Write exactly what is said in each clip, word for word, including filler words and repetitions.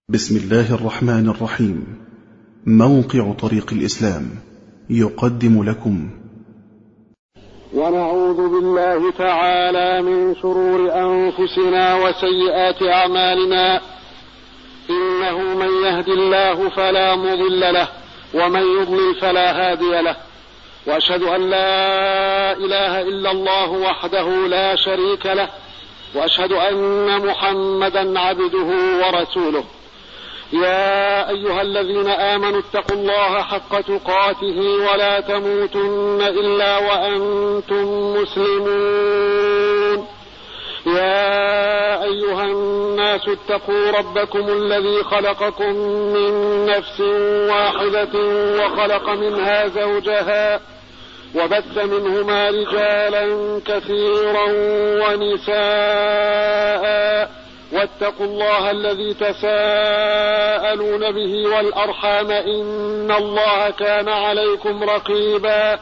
بسم الله الرحمن الرحيم. موقع طريق الإسلام يقدم لكم ونعوذ بالله تعالى من شرور أنفسنا وسيئات أعمالنا، إنه من يهد الله فلا مضل له ومن يضلل فلا هادي له، وأشهد أن لا إله إلا الله وحده لا شريك له، وأشهد أن محمدا عبده ورسوله. يا أيها الذين آمنوا اتقوا الله حق تقاته ولا تموتن إلا وأنتم مسلمون. يا أيها الناس اتقوا ربكم الذي خلقكم من نفس واحدة وخلق منها زوجها وبث منهما رجالا كثيرا ونساء، واتقوا الله الذي تساءلون به والأرحام إن الله كان عليكم رقيبا.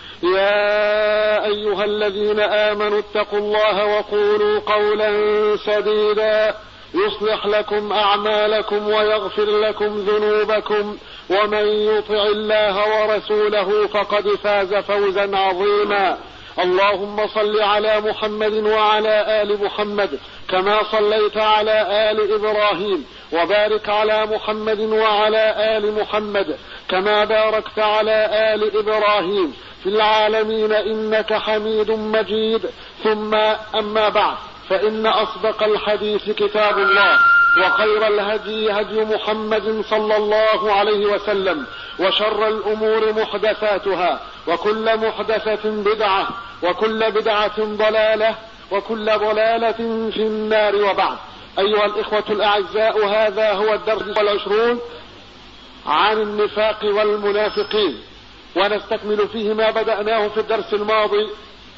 يا أيها الذين آمنوا اتقوا الله وقولوا قولا سديدا يصلح لكم أعمالكم ويغفر لكم ذنوبكم، ومن يطع الله ورسوله فقد فاز فوزا عظيما. اللهم صل على محمد وعلى آل محمد كما صليت على آل إبراهيم، وبارك على محمد وعلى آل محمد كما باركت على آل إبراهيم في العالمين إنك حميد مجيد. ثم أما بعد، فإن أصدق الحديث كتاب الله، وخير الهدي هدي محمد صلى الله عليه وسلم، وشر الأمور محدثاتها، وكل محدثة بدعة، وكل بدعة ضلالة، وكل ضلالة في النار. وبعد، أيها الإخوة الأعزاء، هذا هو الدرس والعشرون عن النفاق والمنافقين، ونستكمل فيه ما بدأناه في الدرس الماضي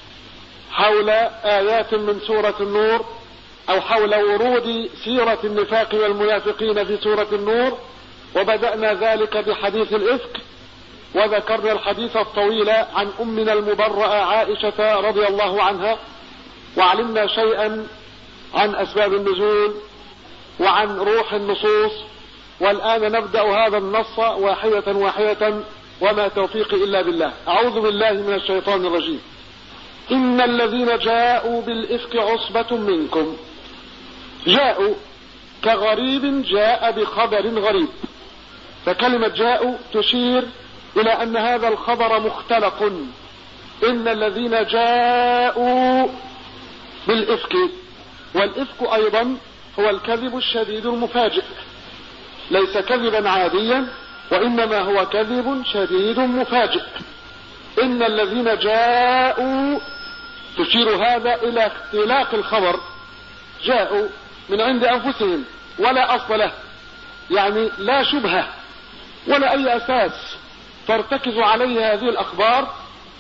حول آيات من سورة النور، أو حول ورود سيرة النفاق والمنافقين في سورة النور، وبدأنا ذلك بحديث الإفك، وذكرنا الحديث الطويل عن أمنا المبرأة عائشة رضي الله عنها، وعلمنا شيئا عن أسباب النزول وعن روح النصوص. والآن نبدأ هذا النص واحدة واحدة، وما توفيقي إلا بالله. أعوذ بالله من الشيطان الرجيم. إن الذين جاءوا بالإفك عصبة منكم. جاءوا كغريب جاء بخبر غريب، فكلمة جاءوا تشير إلى أن هذا الخبر مختلق. إن الذين جاءوا بالإفك، والإفك أيضا هو الكذب الشديد المفاجئ، ليس كذبا عاديا، وإنما هو كذب شديد مفاجئ. إن الذين جاءوا تشير هذا إلى اختلاق الخبر، جاءوا من عند أنفسهم ولا أصل له، يعني لا شبهة ولا أي أساس ترتكز عليه هذه الأخبار.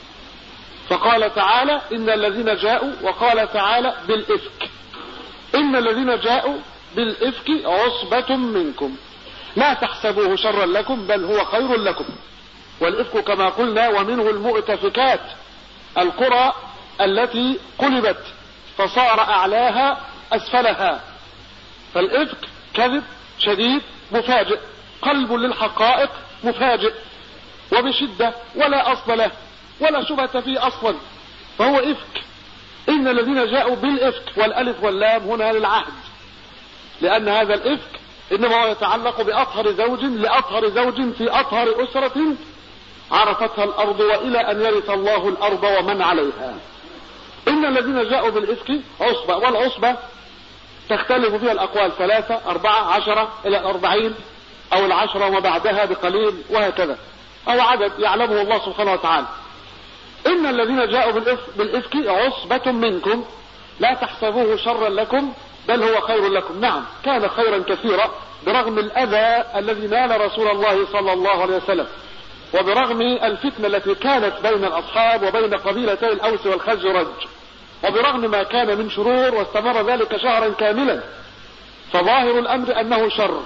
فقال تعالى إن الذين جاءوا، وقال تعالى بالإفك. إن الذين جاءوا بالإفك عصبة منكم لا تحسبوه شرا لكم بل هو خير لكم. والإفك كما قلنا ومنه المؤتفكات، القرى التي قلبت فصار أعلاها أسفلها. فالإفك كذب شديد مفاجئ، قلب للحقائق مفاجئ وبشدة، ولا أصل له ولا شبهة فيه أصلا، فهو إفك. إن الذين جاءوا بالإفك، والألف واللام هنا للعهد، لأن هذا الإفك إنما هو يتعلق بأطهر زوج لأطهر زوج في أطهر أسرة عرفتها الأرض، وإلى أن يرث الله الأرض ومن عليها. إن الذين جاءوا بالإفك عصبة، والعصبة تختلف فيها الأقوال، ثلاثة أربعة عشرة إلى الأربعين، أو العشرة وما بعدها بقليل، وهكذا، أو عدد يعلمه الله سبحانه وتعالى. إن الذين جاءوا بالإفك عصبة منكم لا تحسبوه شرا لكم بل هو خير لكم. نعم، كان خيرا كثيرا برغم الأذى الذي نال رسول الله صلى الله عليه وسلم، وبرغم الفتنة التي كانت بين الأصحاب وبين قبيلتي الأوس والخزرج، وبرغم ما كان من شرور، واستمر ذلك شهرا كاملا، فظاهر الأمر أنه شر.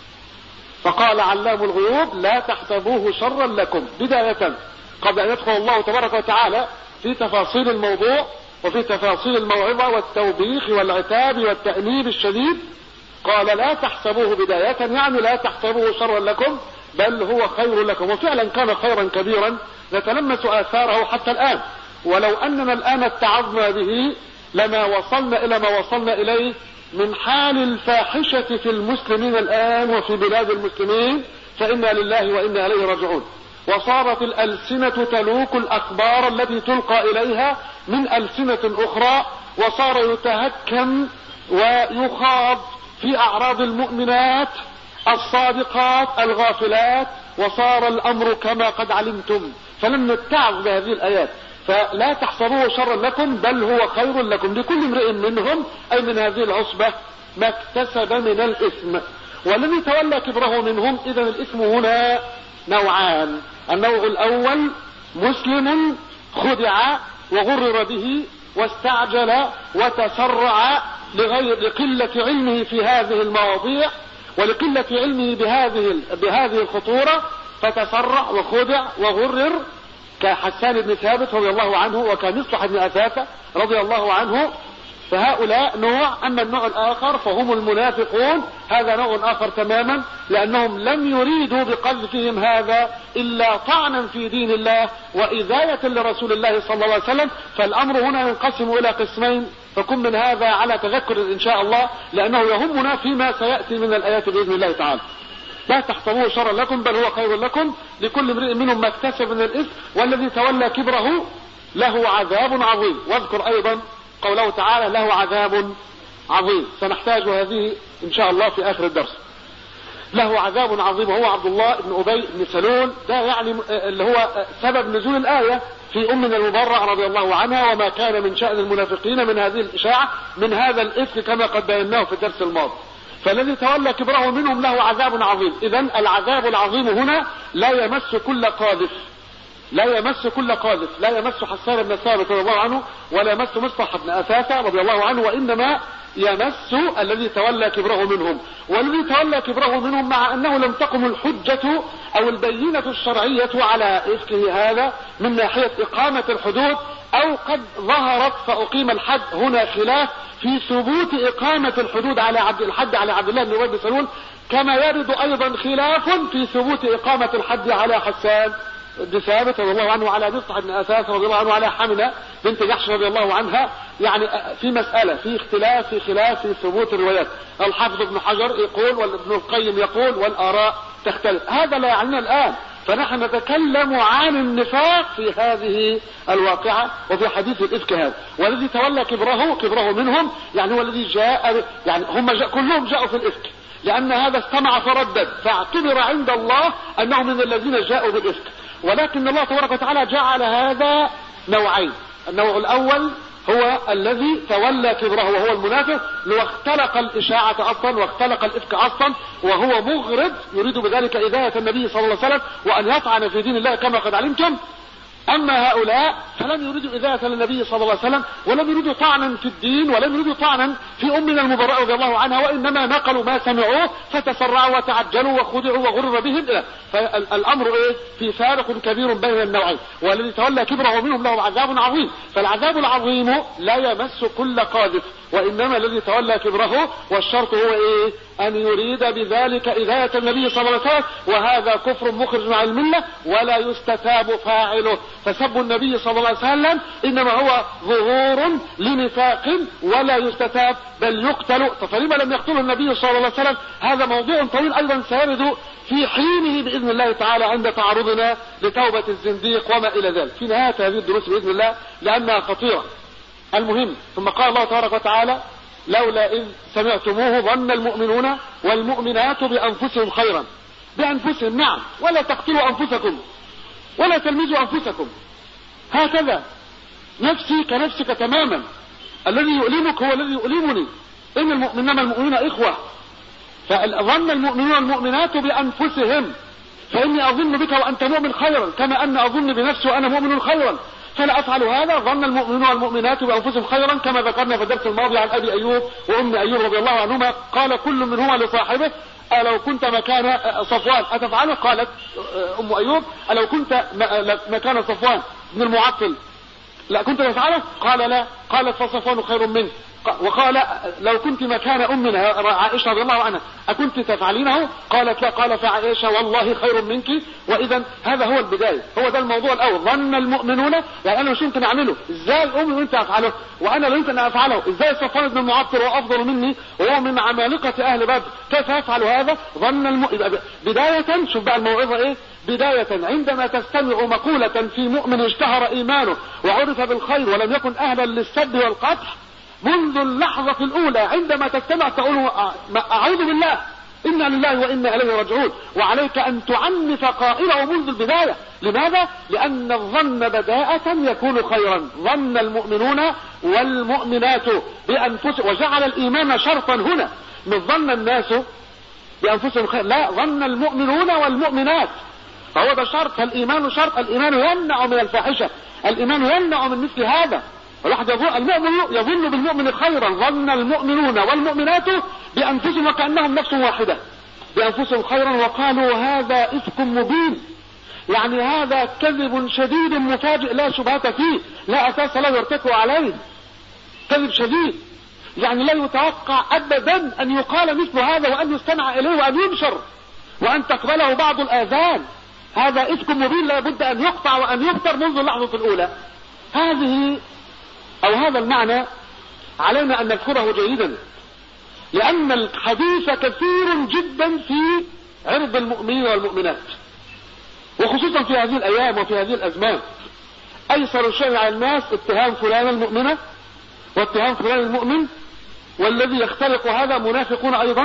فقال علام الغيوب لا تحسبوه شرا لكم بداية، قبل أن يدخل الله تبارك وتعالى في تفاصيل الموضوع وفي تفاصيل الموعظة والتوبيخ والعتاب والتأنيب الشديد. قال لا تحسبوه بداية، يعني لا تحسبوه شرا لكم بل هو خير لكم. وفعلا كان خيرا كبيرا نتلمس آثاره حتى الآن، ولو أننا الآن اتعظنا به لما وصلنا إلى ما وصلنا إليه من حال الفاحشة في المسلمين الآن وفي بلاد المسلمين، فإنا لله وإنا إليه راجعون. وصارت الألسنة تلوك الأخبار التي تلقى إليها من ألسنة أخرى، وصار يتهكم ويخاض في أعراض المؤمنات الصادقات الغافلات، وصار الأمر كما قد علمتم. فلم نتعظ بهذه الآيات، فلا تحسبوه شرا لكم بل هو خير لكم لكل امرئ منهم أي من هذه العصبة ما اكتسب من الإثم. والذي تولى كبره منهم، إذن الإثم هنا نوعان. النوع الأول مسلم خدع وغرر به واستعجل وتسرع لغير لقلة علمه في هذه المواضيع ولقلة علمه بهذه بهذه الخطورة، فتسرع وخدع وغرر كحسان بن ثابت رضي الله عنه وكمصطح بن أثاثة رضي الله عنه. فهؤلاء نوع. أما النوع الآخر فهم المنافقون، هذا نوع آخر تماما، لأنهم لم يريدوا بقذفهم هذا إلا طعنا في دين الله وإذاية لرسول الله صلى الله عليه وسلم. فالأمر هنا ينقسم إلى قسمين، فكن من هذا على تذكر إن شاء الله، لأنه يهمنا فيما سيأتي من الآيات بإذن الله تعالى. لا تحسبوه شرا لكم بل هو خير لكم لكل امرئ منهم ما اكتسب من الإثم والذي تولى كبره له عذاب عظيم. واذكر أيضا قوله تعالى له عذاب عظيم، سنحتاج هذه إن شاء الله في آخر الدرس. له عذاب عظيم وهو عبد الله بن أبي بن سلول، ده يعني اللي هو سبب نزول الآية في أمنا المبرأ رضي الله عنها، وما كان من شأن المنافقين من هذه الإشاعة من هذا الإفك كما قد بيناه في الدرس الماضي. فالذي تولى كبره منهم له عذاب عظيم. إذن العذاب العظيم هنا لا يمس كل قاذف، لا يمس كل قاذف، لا يمس حسان بن ثابت رضي الله عنه ولا يمس مصطح بن أثاثة رضي الله عنه، وإنما يمس الذي تولى كبره منهم. والذي تولى كبره منهم مع أنه لم تقم الحجة أو البينة الشرعية على إفكه هذا من ناحية إقامة الحدود، أو قد ظهرت فأقيم الحد. هنا خلاف في ثبوت إقامة الحدود على عبد الحد على عبد الله بن أبي بن سلول، كما يرد أيضا خلاف في ثبوت إقامة الحد على حسان بن ثابت رضي الله عنه وعلى مصطح بن أثاثة رضي الله عنه وعلى حملة بنت جحش رضي الله عنها. يعني في مسألة في اختلاف في خلاف في ثبوت الروايات. الحافظ ابن حجر يقول وابن القيم يقول والآراء تختلف. هذا لا يعنينا الآن، فنحن نتكلم عن النفاق في هذه الواقعة وفي حديث الإفك هذا. والذي تولى كبره كبره منهم يعني هو الذي جاء، يعني هم جاء كلهم جاءوا في الإفك، لأن هذا استمع فردد، فاعتبر عند الله أنه من الذين جاءوا بالإفك. ولكن الله تبارك وتعالى جعل هذا نوعين. النوع الأول هو الذي تولى كبره وهو المنافق، لو اختلق الإشاعة أصلا واختلق الإفك أصلا، وهو مغرض يريد بذلك إذاية النبي صلى الله عليه وسلم وأن يطعن في دين الله كما قد علمتم. أما هؤلاء فلم يريدوا إذاية للنبي صلى الله عليه وسلم، ولم يريدوا طعنا في الدين، ولم يريدوا طعنا في أمنا المبرأة رضي الله عنها، وإنما نقلوا ما سمعوه فتسرعوا وتعجلوا وخدعوا وغرر بهم. فالأمر إيه؟ في فارق كبير بين النوعين. والذي تولى كبره منهم له عذاب عظيم. فالعذاب العظيم لا يمس كل قاذف، وإنما الذي تولى كبره، والشرط هو إيه؟ أن يريد بذلك إذاية النبي صلى الله عليه وسلم، وهذا كفر مخرج عن الملة ولا يستتاب فاعله. فسب النبي صلى الله عليه وسلم إنما هو ظهور لنفاق ولا يستتاب بل يقتل. فلما لم يقتله النبي صلى الله عليه وسلم؟ هذا موضوع طويل أيضا سيرد في حينه بإذن الله تعالى عند تعرضنا لتوبة الزنديق وما إلى ذلك في نهاية هذه الدروس بإذن الله، لأنها خطيرة. المهم، ثم قال الله تبارك وتعالى لولا إذ سمعتموه ظن المؤمنون والمؤمنات بأنفسهم خيرا. بأنفسهم نعم، ولا تقتلوا أنفسكم ولا تلمزوا أنفسكم، هكذا نفسي كنفسك تماما. الذي يؤلمك هو الذي يؤلمني، إن المؤمنين المؤمنين إخوة. فظن المؤمنون والمؤمنات بأنفسهم، فإني أظن بك وأنت مؤمن خيرا كما أن أظن بنفسي وأنا مؤمن خيرا، فلا أفعل هذا. ظن المؤمنون والمؤمنات بأنفسهم خيرا كما ذكرنا في الدرس الماضي عن أبي أيوب وأم أيوب رضي الله عنهما، قال كل منهما لصاحبه ألو كنت مكان صفوان أتفعله؟ قالت أم أيوب ألو كنت مكان صفوان بن المعطل لا كنت تفعله؟ قال لا. قالت فصفوان خير منه. وقال لو كنت مكان أمنا عائشة رضي الله عنها أكنت تفعلينه؟ قالت لا. قال فعائشة والله خير منك. وإذا هذا هو البداية، هو ده الموضوع الأول. ظن المؤمنون، يعني أنا مش يمكن أعمله، إزاي الأم وأنت أفعله وأنا لا يمكن أفعله؟ إزاي صفوان بن المعطل وأفضل مني وهو من عمالقة أهل بدر كيف يفعل هذا؟ ظن المؤمن. بداية شوف بقى الموعظة إيه؟ بداية عندما تستمع مقولة في مؤمن اشتهر إيمانه وعرف بالخير ولم يكن أهلا للسد والقطع، منذ اللحظة الأولى عندما تستمع تقول أعوذ بالله إنا لله وإنا إليه راجعون، وعليك أن تعنف قائله منذ البداية. لماذا؟ لأن الظن بداءة يكون خيرا. ظن المؤمنون والمؤمنات بأنفسهم، وجعل الإيمان شرطا هنا، من ظن الناس بأنفسهم خير، لا، ظن المؤمنون والمؤمنات، فهو ده شرط. فالإيمان شرط، الإيمان يمنع من الفاحشة، الإيمان يمنع من مثل هذا. الواحد يظن المؤمن يظن بالمؤمن خيرا. ظن المؤمنون والمؤمنات بأنفسهم وكأنهم نفس واحدة بأنفسهم خيرا وقالوا هذا إفك مبين، يعني هذا كذب شديد مفاجئ لا شبهة فيه، لا أساس له يرتكب عليه، كذب شديد، يعني لا يتوقع أبدا أن يقال مثل هذا وأن يستمع إليه وأن ينشر وأن تقبله بعض الآذان. هذا إفك مبين لا بد أن يقطع وأن يفتر منذ اللحظة الأولى. هذه أو هذا المعنى علينا أن نذكره جيدا، لأن الحديث كثير جدا في عرض المؤمنين والمؤمنات، وخصوصا في هذه الأيام وفي هذه الأزمان. أيسر شيء على الناس اتهام فلان المؤمنة واتهام فلان المؤمن، والذي يختلق هذا منافقون أيضا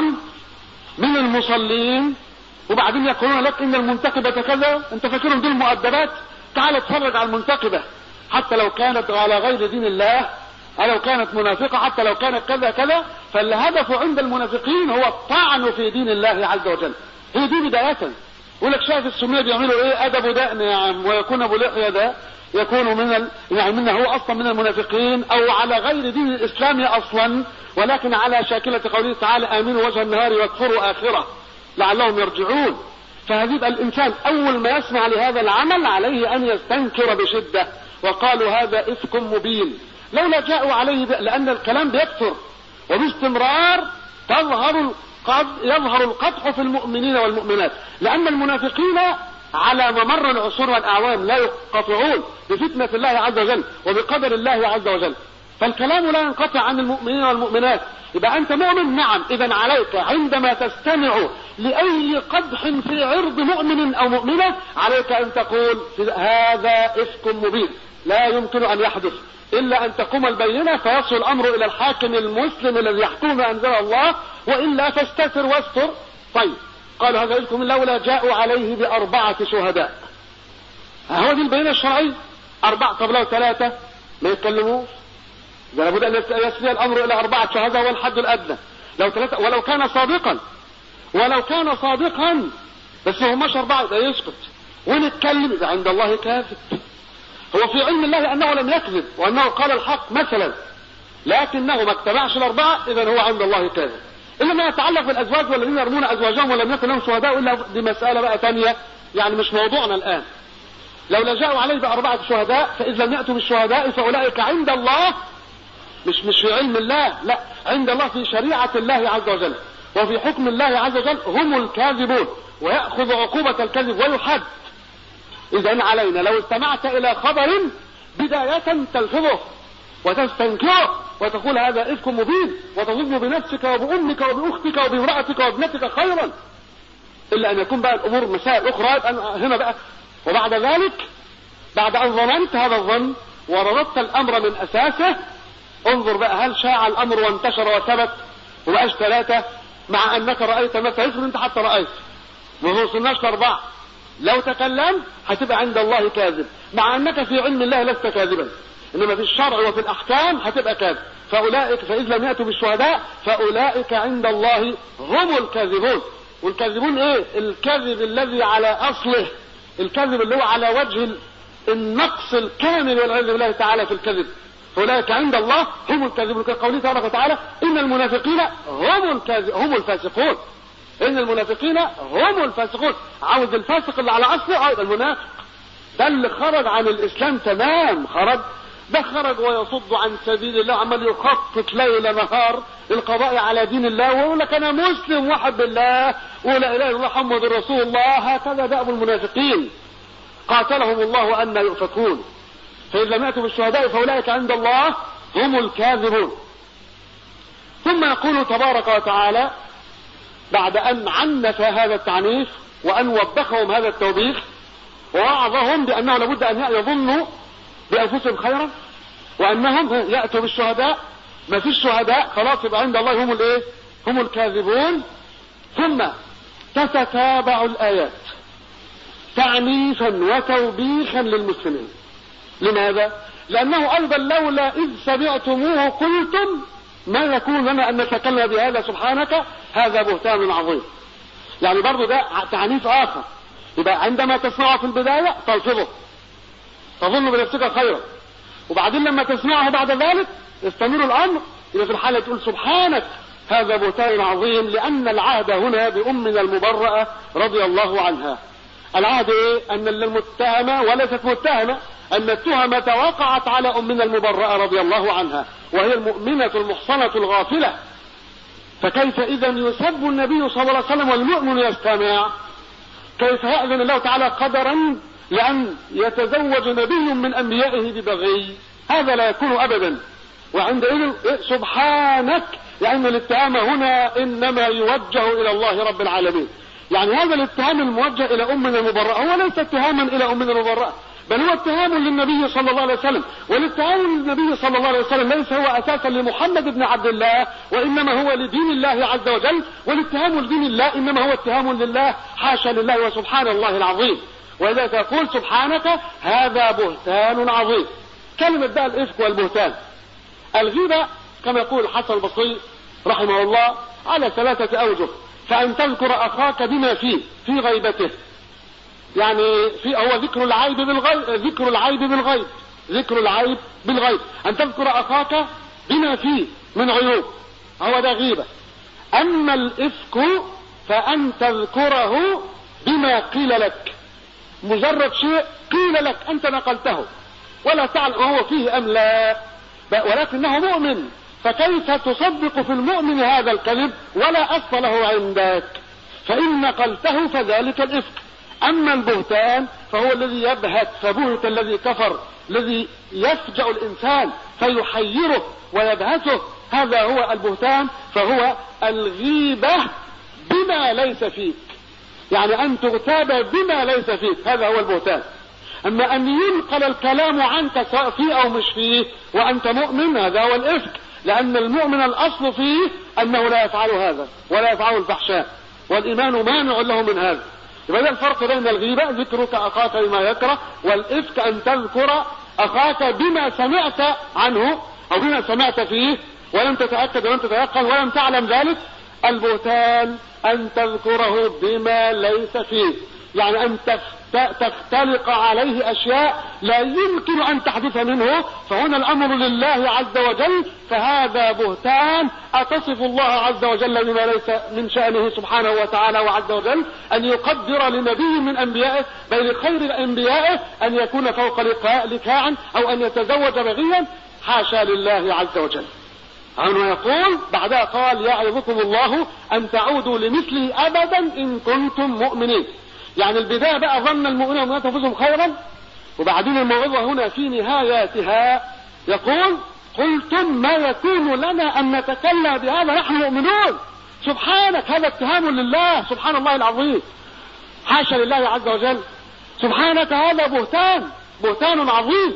من المصلين، وبعدين يقولون لك إن المنتقبة كذا، أنت فاكرهم دول مؤدبات؟ تعال اتفرج على المنتقبة حتى لو كانت على غير دين الله، أو لو كانت منافقة، حتى لو كانت كذا كذا، فالهدف عند المنافقين هو الطعن في دين الله عز وجل. هي دي بداية. يقول لك شايف السنية بيعملوا ايه؟ أدب دقن يا عم، ويكون أبو لحية ده يكون من ال... يعني منه هو أصلا من المنافقين، أو على غير دين الإسلام أصلا، ولكن على شاكلة قوله تعالى آمنوا وجه النهار واكفروا آخرة لعلهم يرجعون. فهذا الإنسان أول ما يسمع لهذا العمل عليه أن يستنكر بشدة، وقالوا هذا إفك مبين. لولا جاءوا عليه ب... لأن الكلام بيكثر وباستمرار تظهر القد... يظهر القدح في المؤمنين والمؤمنات، لأن المنافقين على ممر العصور والأعوام لا ينقطعون بفتنة الله عز وجل وبقدر الله عز وجل، فالكلام لا ينقطع عن المؤمنين والمؤمنات. يبقى أنت مؤمن، نعم، إذا عليك عندما تستمع لأي قدح في عرض مؤمن أو مؤمنة عليك أن تقول هذا إفك مبين لا يمكن أن يحدث إلا أن تقوم البينة فيصل الأمر إلى الحاكم المسلم الذي يحكم ما أنزل الله، وإلا فاستتر واستر. طيب، قالوا هذا إفك لولا جاءوا عليه بأربعة شهداء. هو دي البينة الشرعية، أربعة. طب لو ثلاثة ما يتكلموش، ده لابد أن يسري الأمر إلى أربعة شهداء والحد الأدنى. لو ثلاثة، ولو كان صادقا ولو كان صادقا بس هو مش أربعة يبقى يسكت ونتكلم، إذا عند الله كاذب. هو في علم الله أنه لم يكذب وأنه قال الحق مثلا، لكنه ما اتبعش الأربعة، إذا هو عند الله كاذب. إلا ما يتعلق بالأزواج والذين يرمون أزواجهم ولم يكن لهم شهداء، إلا دي مسألة بقى ثانية، يعني مش موضوعنا الآن. لو جاءوا عليه بأربعة شهداء فإذا لم يأتوا بالشهداء فأولئك عند الله، مش مش في علم الله، لا، عند الله في شريعة الله عز وجل وفي حكم الله عز وجل هم الكاذبون، ويأخذ عقوبة الكذب ويحد. إذا علينا لو استمعت إلى خبر بداية تلفظه وتستنكره وتقول هذا إفك مبين، وتظن بنفسك وبأمك وبأختك وبامرأتك وابنتك خيرا، إلا أن يكون بقى الأمور مسائل أخرى هنا بقى. وبعد ذلك بعد أن ظننت هذا الظن ورددت الأمر من أساسه، انظر بقى هل شاع الأمر وانتشر وثبت وبقاش ثلاثة، مع أنك رأيت مثلا، افرض أنت حتى رأيت وما وصلناش لأربعة، لو تكلمت هتبقى عند الله كاذب، مع أنك في علم الله لست كاذبا، إنما في الشرع وفي الأحكام هتبقى كاذب. فأولئك فإذا لم يأتوا بالشهداء فأولئك عند الله هم الكاذبون. والكاذبون إيه؟ الكذب الذي على أصله، الكذب اللي هو على وجه النقص الكامل والعياذ بالله تعالى في الكذب. فأولئك عند الله هم الكاذبون، كقوله تبارك وتعالى إن المنافقين هم الكاذب هم الفاسقون. إن المنافقين هم الفاسقون. عاوز الفاسق اللي على أصله أيضا المنافق، ده اللي خرج عن الإسلام تمام، خرج ده خرج ويصد عن سبيل الله، عمال يخطط ليل نهار القضاء على دين الله، ويقول لك انا مسلم واحد بالله ولا اله الا الله محمد رسول الله. هكذا دأب المنافقين قاتلهم الله ان يؤفكون. فإن لم يأتوا بالشهداء فأولئك عند الله هم الكاذبون. ثم يقول تبارك وتعالى بعد أن عنف هذا التعنيف وأن وبخهم هذا التوبيخ ووعظهم بأنه لابد أن يظنوا بأنفسهم خيرا وأنهم يأتوا بالشهداء، ما فيش شهداء خلاص يبقى عند الله هم الايه؟ هم الكاذبون. ثم تتتابع الآيات تعنيفا وتوبيخا للمسلمين. لماذا؟ لأنه أيضا لولا إذ سمعتموه قلتم ما يكون لنا أن نتكلم بهذا سبحانك هذا بهتان عظيم. يعني برضو ده تعنيف آخر. يبقى عندما تسمعه في البداية تلفظه تظن بنفسك خيرا، وبعدين لما تسمعه بعد ذلك يستمر الأمر، إذا في الحالة تقول سبحانك هذا بهتان عظيم، لأن العهد هنا بأمنا المبرأة رضي الله عنها. العهد إيه؟ أن المتهمة وليست متهمة، أن التهمة وقعت على أمنا المبرأة رضي الله عنها، وهي المؤمنة المحصنة الغافلة. فكيف إذا يسب النبي صلى الله عليه وسلم والمؤمن يستمع؟ كيف يأذن الله تعالى قدرا لأن يتزوج نبي من أنبيائه ببغي؟ هذا لا يكون أبدا. وعندئذ سبحانك، لأن الاتهام هنا إنما يوجه إلى الله رب العالمين. يعني هذا الاتهام الموجه إلى أمنا المبرأة هو ليس اتهاما إلى أمنا المبرأة، بل هو اتهام للنبي صلى الله عليه وسلم. والاتهام للنبي صلى الله عليه وسلم ليس هو أساسا لمحمد بن عبد الله، وإنما هو لدين الله عز وجل. والاتهام لدين الله إنما هو اتهام لله، حاشا لله وسبحان الله العظيم. وإذا تقول سبحانك هذا بهتان عظيم. كلمة بقى الإفك والبهتان. الغيبة كما يقول الحسن البصري رحمه الله على ثلاثة أوجه. فأن تذكر أخاك بما فيه في غيبته، يعني في هو ذكر العيب بالغيب، ذكر العيب بالغيب ذكر العيب بالغيب أن تذكر أخاك بما فيه من عيوب، هو ده غيبة. أما الإفك فأن تذكره بما قيل لك، مجرد شيء قيل لك أنت نقلته ولا تعلم هو فيه أم لا، ولكنه مؤمن، فكيف تصدق في المؤمن هذا الكذب ولا أصل له عندك؟ فإن نقلته فذلك الإفك. أما البهتان فهو الذي يبهت، فبهت الذي كفر، الذي يفجأ الإنسان فيحيره ويبهته، هذا هو البهتان. فهو الغيبة بما ليس فيك، يعني أن تغتاب بما ليس فيك، هذا هو البهتان. أما أن ينقل الكلام عنك سواء فيه أو مش فيه وأنت مؤمن، هذا هو الإفك. لأن المؤمن الأصل فيه أنه لا يفعل هذا ولا يفعل الفحشاء، والإيمان مانع له من هذا. يبقى ده الفرق بين الغيبة ذكرك أخاك بما يكره، والإفك أن تذكر أخاك بما سمعت عنه أو بما سمعت فيه ولم تتأكد ولم تتيقن ولم تعلم ذلك. البهتان أن تذكره بما ليس فيه، يعني أن تختلق عليه أشياء لا يمكن أن تحدث منه، فهنا الأمر لله عز وجل، فهذا بهتان. أتصف الله عز وجل بما ليس من شأنه سبحانه وتعالى وعز وجل أن يقدر لنبي من أنبيائه بين خير أنبيائه أن يكون فوق لكاعا أو أن يتزوج بغيا، حاشا لله عز وجل. عنه يقول بعدها قال يعظكم الله أن تعودوا لمثله أبدا إن كنتم مؤمنين. يعني البداية بقى ظن المؤمنين والمؤمنات أنفسهم خيرا، وبعدين الموعظة هنا في نهاياتها يقول قلتم ما يكون لنا أن نتكلم بهذا نحن مؤمنون. سبحانك، هذا اتهام لله سبحان الله العظيم، حاشا لله عز وجل. سبحانك هذا بهتان بهتان عظيم.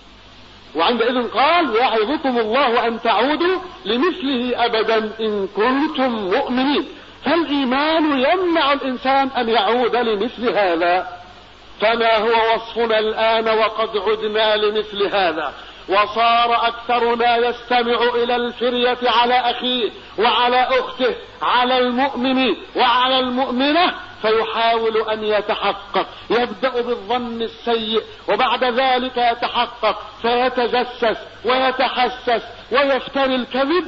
وعندئذ قال يعظكم الله أن تعودوا لمثله أبدا إن كنتم مؤمنين. فالإيمان يمنع الإنسان أن يعود لمثل هذا. فما هو وصفنا الآن وقد عدنا لمثل هذا، وصار أكثرنا يستمع إلى الفرية على أخيه وعلى أخته، على المؤمن وعلى المؤمنة، فيحاول أن يتحقق، يبدأ بالظن السيء وبعد ذلك يتحقق فيتجسس ويتحسس ويفتري الكذب.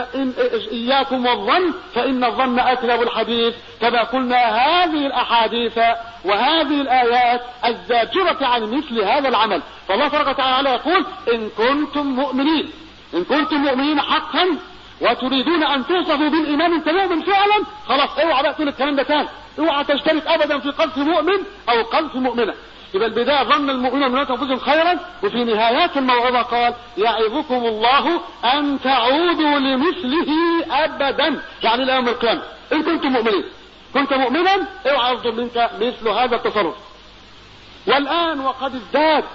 إياكم والظن فإن الظن أكذب الحديث، كما قلنا هذه الأحاديث وهذه الآيات الزاجرة عن مثل هذا العمل. فالله تبارك وتعالى يقول إن كنتم مؤمنين، إن كنتم مؤمنين حقا وتريدون أن توصفوا بالإيمان أنت مؤمن فعلا، خلاص اوعى بقى تقول الكلام ده تاني، اوعى تشترك أبدا في قذف مؤمن أو قذف مؤمنة. يبقى البداية ظن المؤمنون من أنفسهم خيرا، وفي نهايات الموعظة قال يعظكم الله أن تعودوا لمثله أبدا، يعني إلى يوم القيامة. إن كنتم مؤمنين، كنت مؤمنا اوعى يصدر منك مثل هذا التصرف. والآن وقد ازداد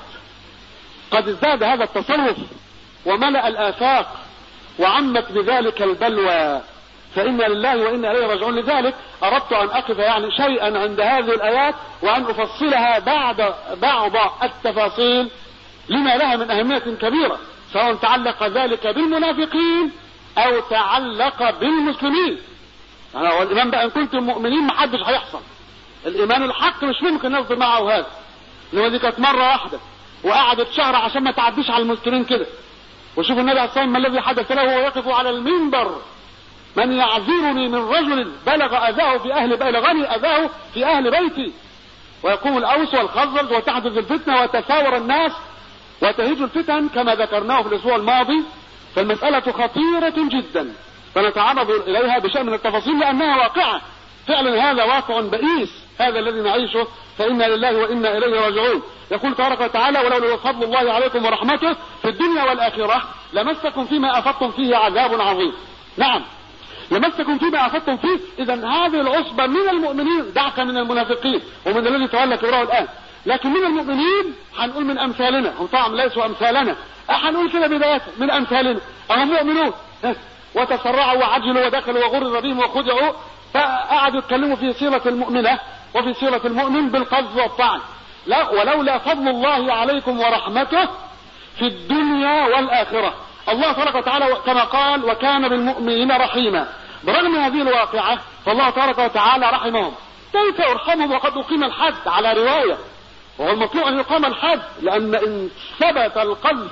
قد ازداد هذا التصرف وملأ الآفاق وعمت بذلك البلوى، فإنا لله وإنا إليه راجعون. لذلك أردت أن أقف يعني شيئا عند هذه الآيات وأن أفصلها بعد بعض التفاصيل لما لها من أهمية كبيرة، سواء تعلق ذلك بالمنافقين أو تعلق بالمسلمين. يعني والإيمان بقى إن كنتم مؤمنين محدش هيحصل، الإيمان الحق مش ممكن نفضل معه هذا. لما دي كانت مرة واحدة وقعدت شهر عشان ما تعديش على المسلمين كده. وشوف النبي عليه الصلاة والسلام ما الذي حدث له وهو يقف على المنبر: من يعذرني من رجل بلغ أذاه في أهل بلغني أذاه في أهل بيتي. ويقوم الأوس والخزرج وتحدث الفتنة وتثاور الناس وتهيج الفتن كما ذكرناه في الأسبوع الماضي. فالمسألة خطيرة جدا، فنتعرض إليها بشيء من التفاصيل لأنها واقعة فعلا. هذا واقع بئيس هذا الذي نعيشه، فإنا لله وإنا إليه راجعون. يقول تبارك وتعالى: ولولا فضل الله عليكم ورحمته في الدنيا والآخرة لمسكم فيما أفضتم فيه عذاب عظيم. نعم، لمسكم فيما أفضتم فيه. إذا هذه العصبة من المؤمنين، دعك من المنافقين ومن الذي تولى كبره الآن، لكن من المؤمنين هنقول من أمثالنا، هم طبعا ليسوا أمثالنا، هنقول كده بداية من أمثالنا، هم مؤمنون وتسرعوا وعجلوا ودخلوا وغرر بهم وخدعوا، فقعدوا يتكلموا في سيرة المؤمنة وفي سيرة المؤمن بالقذف والطعن. لا، ولولا فضل الله عليكم ورحمته في الدنيا والآخرة. الله تبارك وتعالى كما قال: وكان بالمؤمنين رحيما. برغم هذه الواقعة فالله تبارك وتعالى رحمهم. كيف يرحمهم وقد أقيم الحد على رواية؟ وهو المطلوب أن يقام الحد، لأن إن ثبت القذف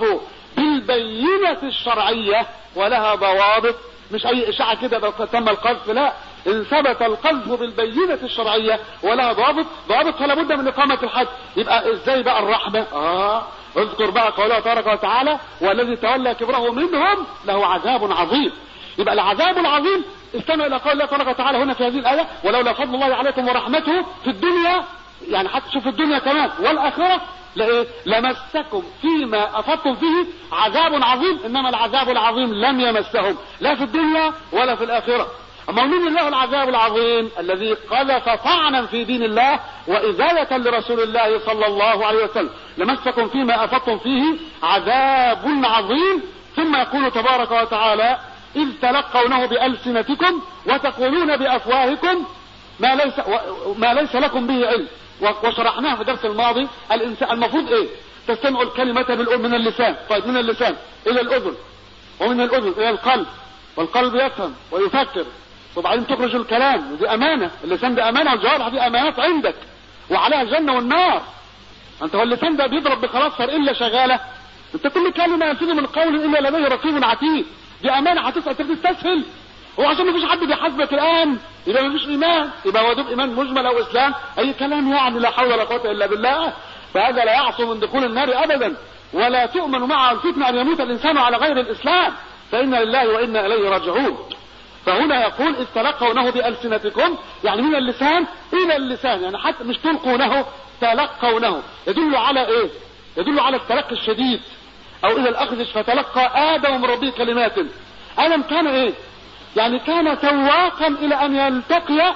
بالبينة الشرعية ولها ضوابط، مش أي إشاعة كده تم القذف، لا، إن ثبت القذف بالبينة الشرعية ولها ضوابط ضوابط فلا بد من إقامة الحد. يبقى إزاي بقى الرحمة؟ آه اذكر بقى قوله تبارك وتعالى: والذي تولى كبره منهم له عذاب عظيم. يبقى العذاب العظيم استمع إلى قول الله تبارك وتعالى هنا في هذه الآية: ولولا فضل الله عليكم ورحمته في الدنيا، يعني حتى شوف الدنيا كمان والآخرة، لإيه؟ لمسكم فيما أفضتم فيه عذاب عظيم. إنما العذاب العظيم لم يمسهم لا في الدنيا ولا في الآخرة. أما من الله العذاب العظيم الذي قذف طعنا في دين الله وإزالة لرسول الله صلى الله عليه وسلم. لمسكم فيما أفضتم فيه عذاب عظيم. ثم يقول تبارك وتعالى: إذ تلقونه بألسنتكم وتقولون بأفواهكم ما ليس, ما ليس لكم به علم. وشرحناه في درس الماضي. الإنسان المفروض إيه؟ تستمع الكلمة من اللسان. طيب من اللسان إلى الأذن، ومن الأذن إلى القلب، والقلب يفهم ويفكر، وبعدين تخرج الكلام. دي أمانة، اللسان ده أمانة، والجوارح دي أمانات عندك وعليها الجنة والنار. أنت هو اللسان ده بيضرب بخلاص إلا شغالة؟ أنت كل كلمة يلفظ من قول إلا لديه رقيب عتيد. دي أمانة هتسأل تستسهل؟ هو عشان ما فيش حد بيحاسبك الآن يبقى ما فيش إيمان؟ يبقى هو ده إيمان مجمل أو إسلام؟ أي كلام يعني، لا حول ولا قوة إلا بالله. فهذا لا يعصم من دخول النار أبدا، ولا تؤمن معه الفتنة أن يموت الإنسان على غير الإسلام. فإنا لله وإنا إليه راجعون. فهنا يقول: إذ تلقونه بألسنتكم، يعني من اللسان إلى اللسان، يعني حتى مش تلقونه، تلقونه. يدل على إيه؟ يدل على التلقي الشديد، أو إلى الأخذ. فتلقى آدم من ربه كلمات. آدم كان إيه؟ يعني كان تواقا إلى أن يلتقي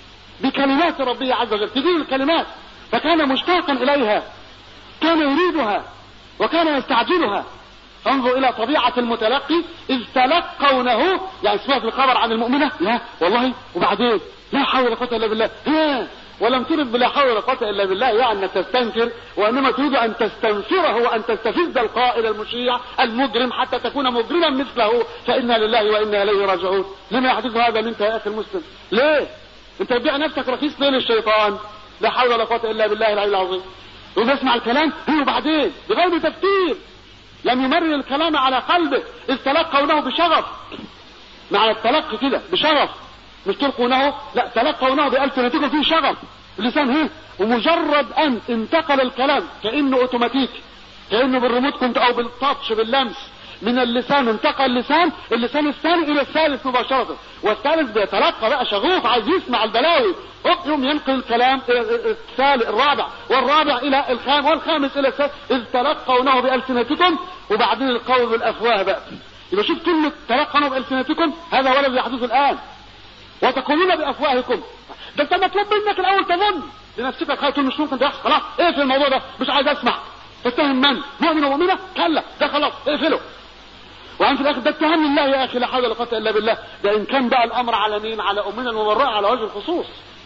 بكلمات ربه عز وجل، تجيب الكلمات، فكان مشتاقا إليها، كان يريدها وكان يستعجلها. انظر إلى طبيعة المتلقي. إذ تلقونه، يعني سمعت الخبر عن المؤمنة، لا والله، وبعدين لا حول ولا قوة إلا بالله، ها ولم ترد بلا حول ولا قوة إلا بالله، يعني أن تستنكر، وإنما تريد أن تستنفره وأن تستفز القائل المشيع المجرم حتى تكون مجرما مثله. فإنا لله وإنا إليه راجعون. لما يحدث هذا منك يا أخي المسلم؟ ليه؟ انت بتبيع نفسك رخيص ليه للشيطان؟ لا حول ولا قوة الا بالله العلي العظيم. يقول اسمع الكلام هو بعدين بغير تفكير، لم يمرر الكلام على قلبه اذ تلقونه بشغف. معنى التلقي كده بشغف، مش تلقونه، لا تلقونه بألسنتكم فيه شغف اللسان هنا، ومجرد ان انتقل الكلام كأنه اوتوماتيك، كأنه بالريموت كنت او بالتاتش باللمس من اللسان انتقل اللسان اللسان الثاني الى الثالث مباشرة، والثالث بيتلقى بقى شغوف عايز يسمع البلاوي، يوم ينقل الكلام الى الثالث الرابع والرابع الى الخامس والخامس الى السادس اذ تلقونه بألسنتكم، وبعدين القول بالافواه بقى. يبقى شوف كلمة تلقونه بألسنتكم هذا ولد يحدث الان، وتقولون بافواهكم. ده انت مطلوب منك الاول تظن لنفسك خايف مش ممكن ده يحصل، خلاص اقفل الموضوع ده مش عايز اسمع. تتهم من؟ مؤمن ومؤمنة؟ كلا ده خلاص اقفله. وعن في الاخر ده اتهام الله يا اخي لا حول ولا قوة الا بالله. ده ان كان بقى الامر على مين؟ على امنا المبرأة على وجه الخصوص.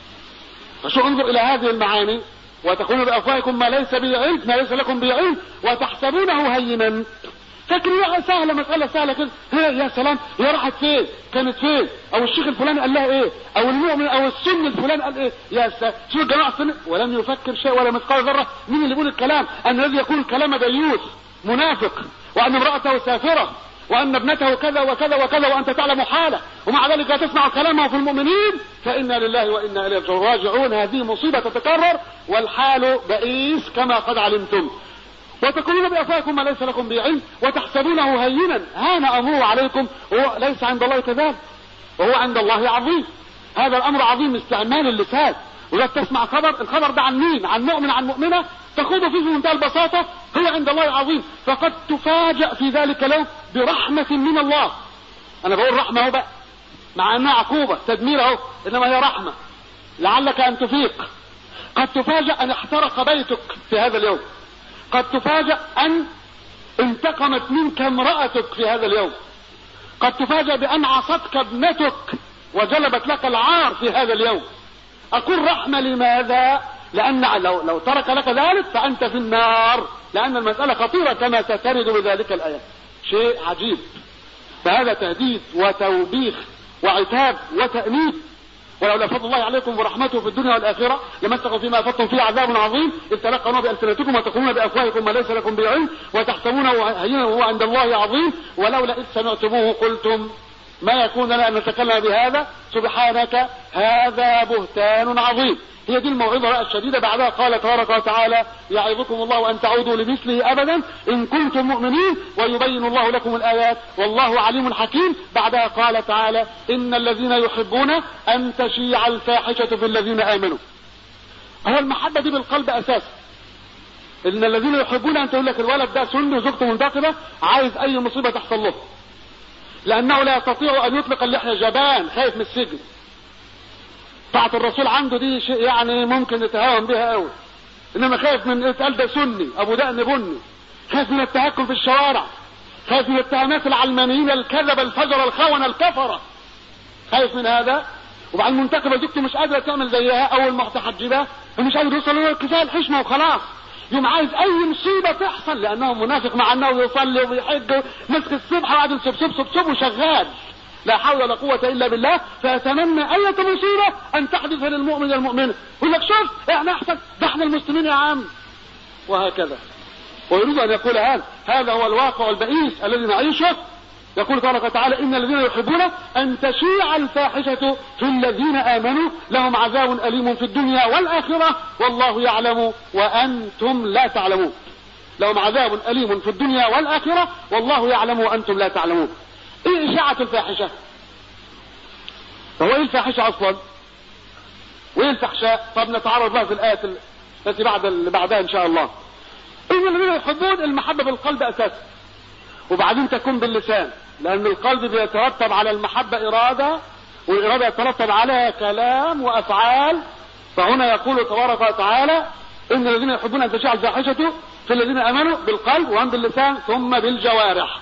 فشو انظر الى هذه المعاني، وتقولون بافواهكم ما ليس به علم، ما ليس لكم به علم وتحسبونه هينا. فاكرين سهلة، مسألة سهلة كده، يا سلام هي راحت فين؟ كانت فين؟ او الشيخ الفلاني قال لها ايه؟ او المؤمن او السن الفلاني قال ايه؟ يا سلام شو الجماعة السنة، ولم يفكر شيء ولا مثقال ذرة. مين اللي يقول الكلام؟ ان الذي يقول كلام ديوث منافق، وان امرأته سافرة، وان ابنته كذا وكذا وكذا، وانت تعلم حاله، ومع ذلك لا تسمع كلامه في المؤمنين، فإنا لله وإنا إليه راجعون. هذه مصيبة تتكرر والحال بئيس كما قد علمتم. وتقولون بأفواهكم ما ليس لكم به علم وتحسبونه هينا، هان أمره عليكم وهو ليس عند الله كذلك، وهو عند الله عظيم. هذا الأمر عظيم، استعمال اللسان. ولا تسمع خبر، الخبر ده عن مين؟ عن مؤمن عن مؤمنة، تخوض فيه في منتهى البساطة، هو عند الله عظيم. فقد تفاجأ في ذلك اليوم برحمة من الله. أنا بقول رحمة اهو بقى، مع أنها عقوبة تدمير اهو، إنما هي رحمة لعلك أن تفيق. قد تفاجأ أن احترق بيتك في هذا اليوم، قد تفاجأ أن انتقمت منك امرأتك في هذا اليوم، قد تفاجأ بأن عصتك ابنتك وجلبت لك العار في هذا اليوم. أقول رحمة لماذا؟ لأن لو, لو ترك لك ذلك فأنت في النار، لأن المسألة خطيرة كما سترد بذلك الآية. شيء عجيب. فهذا تهديد وتوبيخ وعتاب وتأنيب. ولولا فضل الله عليكم ورحمته في الدنيا والآخرة لمسكم فيما أفضتم فيه عذاب عظيم، إذ تلقونه بألسنتكم وتقولون بأفواهكم ما ليس لكم به علم وتحسبونه هينا وهو عند الله عظيم. ولولا إذ سمعتموه قلتم ما يكون لنا أن نتكلم بهذا سبحانك هذا بهتان عظيم. هي دي الموعظة الشديدة. بعدها قال تبارك وتعالى يعظكم الله أن تعودوا لمثله أبدا إن كنتم مؤمنين ويبين الله لكم الآيات والله عليم حكيم. بعدها قال تعالى إن الذين يحبون أن تشيع الفاحشة في الذين آمنوا. هو المحبة دي بالقلب أساس. إن الذين يحبون أن تقول لك الولد ده سني وزوجته منتقبة عايز أي مصيبة تحصل له، لأنه لا يستطيع أن يطلق اللحية، جبان خايف من السجن. طاعة الرسول عنده دي شيء يعني ممكن يتهاون بها قوي، انما خايف من يتقال ده سني ابو دقن بني، خايف من التهكم في الشوارع، خايف من الاتهامات العلمانيين الكذب الفجر الخونة الكفرة، خايف من هذا. وبعد المنتخبة زوجته مش قادرة تعمل زيها او المتحجبة ومش قادر يوصل له كفاية الحشمة وخلاص، يوم عايز اي مصيبة تحصل لانه منافق مع انه يصلي ويحج مسك السبحة وقاعد يسب سب سب سب وشغال لا حول ولا قوة الا بالله. فيتمنى اية مصيبة ان تحدث للمؤمن المؤمن، يقول لك شوف احنا احسن، ده احنا المسلمين يا عم، وهكذا. ويريد ان يقول هذا هذا هو الواقع البئيس الذي نعيشه. يقول تبارك وتعالى ان الذين يحبون ان تشيع الفاحشة في الذين امنوا لهم عذاب اليم في الدنيا والاخرة والله يعلم وانتم لا تعلمون. لهم عذاب اليم في الدنيا والاخرة والله يعلم وانتم لا تعلمون. ايه اشاعة الفاحشة؟ فهو ايه الفاحشة اصلا؟ وايه الفحشاء؟ طب نتعرض لها في الآية التي بعد اللي بعدها ان شاء الله. ان الذين يحبون المحبة بالقلب اساسا، وبعدين تكون باللسان، لان القلب بيترتب على المحبة ارادة، والارادة يترتب عليها كلام وافعال. فهنا يقول تبارك وتعالى ان الذين يحبون ان تشيع الفاحشة في الذين امنوا بالقلب وهم باللسان ثم بالجوارح.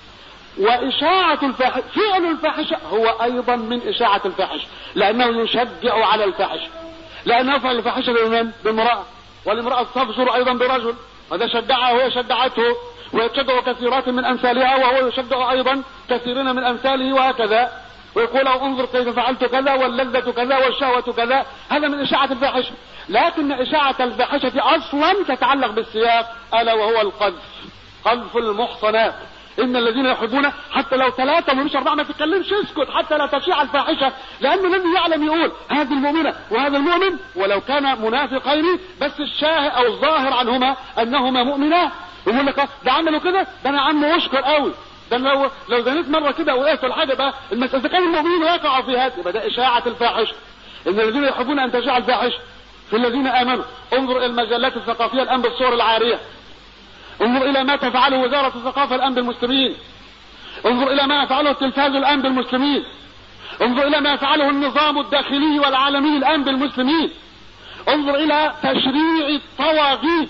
وإشاعة الفاحشة، فعل الفاحشة هو أيضا من إشاعة الفاحشة، لأنه يشجع على الفاحشة، لأنه يفعل الفاحشة بمن؟ بامرأة، والامرأة تفجر أيضا برجل، وهذا شجعها وهي شجعته، ويشجع كثيرات من أمثالها وهو يشجع أيضا كثيرين من أمثاله، وهكذا. ويقول انظر كيف فعلت كذا واللذة كذا والشهوة كذا، هذا من إشاعة الفاحشة. لكن إشاعة الفاحشة أصلا تتعلق بالسياق، ألا وهو القذف، قذف المحصنات. إن الذين يحبون حتى لو ثلاثة ومش أربعة ما تتكلمش، اسكت حتى لا تشيع الفاحشة، لأن الذي يعلم يقول هذه المؤمنة وهذا المؤمن ولو كان منافقين بس الشاهد أو الظاهر عنهما أنهما مؤمنات، يقول لك ده عملوا كده، ده أنا عم أشكر قوي، ده لو لو زنيت مرة كده وقعت الحاجة بقى المسألة، إذا كان المؤمنين يقعوا في هذا يبقى ده إشاعة الفاحشة. إن الذين يحبون أن تشيع الفاحشة في الذين آمنوا. انظر إلى المجلات الثقافية الآن بالصور العارية، انظر إلى ما تفعله وزارة الثقافة الآن بالمسلمين، انظر إلى ما يفعله التلفاز الآن بالمسلمين، انظر إلى ما يفعله النظام الداخلي والعالمي الآن بالمسلمين، انظر إلى تشريع الطواغيت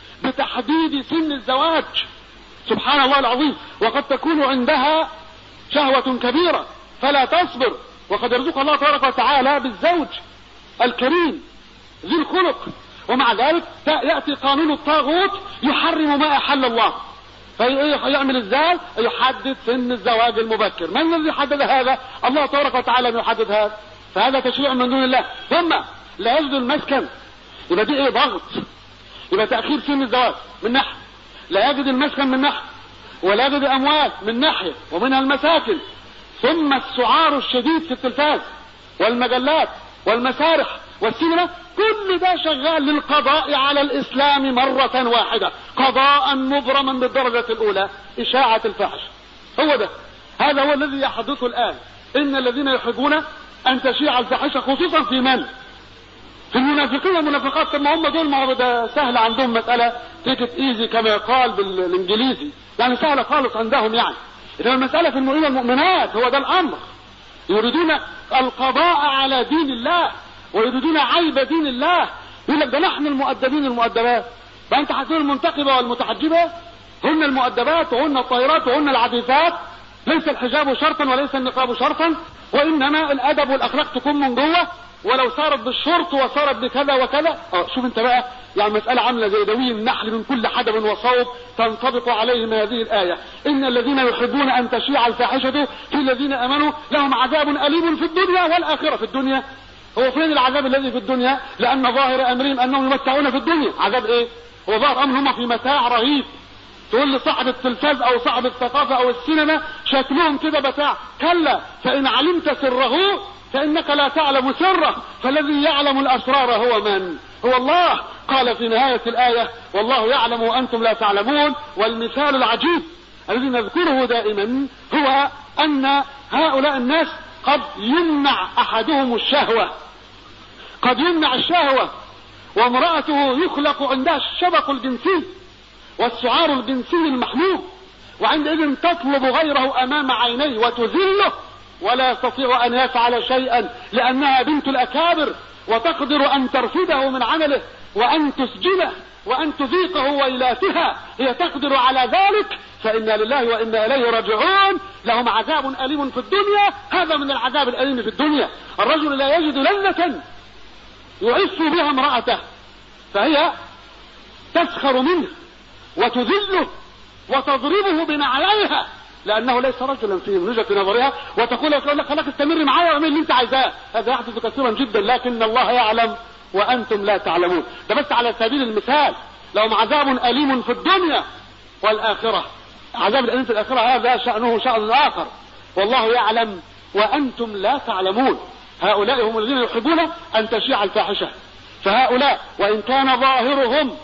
بتحديد سن الزواج، سبحان الله العظيم، وقد تكون عندها شهوة كبيرة فلا تصبر، وقد يرزق الله تبارك وتعالى بالزوج الكريم ذي الخلق، ومع ذلك يأتي قانون الطاغوت يحرم ما أحل الله، فيعمل ازاي؟ يحدد سن الزواج المبكر. من الذي حدد هذا؟ الله تبارك وتعالى يحدد هذا، فهذا تشريع من دون الله. ثم لا يجد المسكن، يبقى دي ايه؟ ضغط، يبقى تأخير سن الزواج من ناحية، لا يجد المسكن من ناحية، ولا يجد أموال من ناحية ومنها المساكن، ثم السعار الشديد في التلفاز والمجلات والمسارح والسينما، كل ده شغال للقضاء على الإسلام مرة واحدة، قضاء مبرما بالدرجة الأولى، إشاعة الفحش. هو ده، هذا هو الذي يحدث الآن. إن الذين يحبون أن تشيع الفحش خصوصا في من؟ في المنافقين والمنافقات. طب ما هم دول، ما هو ده سهل عندهم، مسألة تيكت ايزي كما يقال بالانجليزي، يعني سهلة خالص عندهم يعني. إذا المسألة في المؤمنين والمؤمنات هو ده الأمر، يريدون القضاء على دين الله ويريدون عيب دين الله. يقول لك ده نحن المؤدبين المؤدبات، ده انت هتقول المنتقبة والمتحجبة هن المؤدبات وهن الطاهرات وهن العفيفات، ليس الحجاب شرطا وليس النقاب شرطا، وإنما الأدب والأخلاق تكون من جوه، ولو صارت بالشرط وصارت بكذا وكذا. اه شوف انت بقى، يعني مسألة عاملة زي دوي النحل من كل حدب وصوب تنطبق عليهم هذه الآية. إن الذين يحبون أن تشيع الفاحشة في الذين آمنوا لهم عذاب أليم في الدنيا والآخرة. في الدنيا هو فين العذاب الذي في الدنيا؟ لأن ظاهر أمرهم أنهم يمتعون في الدنيا. عذاب إيه؟ هو ظاهر أمرهم في متاع رهيب. تقول لصاحب التلفاز أو صاحب الثقافة أو السينما شكلهم كده بتاع، كلا فإن علمت سره فإنك لا تعلم سره، فالذي يعلم الأسرار هو من؟ هو الله. قال في نهاية الآية والله يعلم وأنتم لا تعلمون. والمثال العجيب الذي نذكره دائما هو أن هؤلاء الناس قد يمنع أحدهم الشهوة، قد يمنع الشهوة وامرأته يخلق عندها الشبق الجنسي والسعار الجنسي المحمود، وعندئذ تطلب غيره أمام عينيه وتذله ولا يستطيع أن يفعل شيئا لأنها بنت الأكابر، وتقدر أن ترفده من عمله وأن تسجنه وأن تذيقه ويلاتها، هي تقدر على ذلك. فإنا لله وإنا إليه راجعون. لهم عذاب أليم في الدنيا، هذا من العذاب الأليم في الدنيا. الرجل لا يجد لذة يعف بها امرأته، فهي تسخر منه وتذله وتضربه بنعليها لأنه ليس رجلا في وجهة نظرها، وتقول لك خلاك استمر معايا واعمل اللي انت عايزاه. هذا يحدث كثيرا جدا، لكن الله يعلم وأنتم لا تعلمون. ده بس على سبيل المثال. لهم عذاب أليم في الدنيا والآخرة. عذاب الأليم في الآخرة هذا شأنه شأن آخر، والله يعلم وأنتم لا تعلمون. هؤلاء هم الذين يحبون أن تشيع الفاحشة. فهؤلاء وإن كان ظاهرهم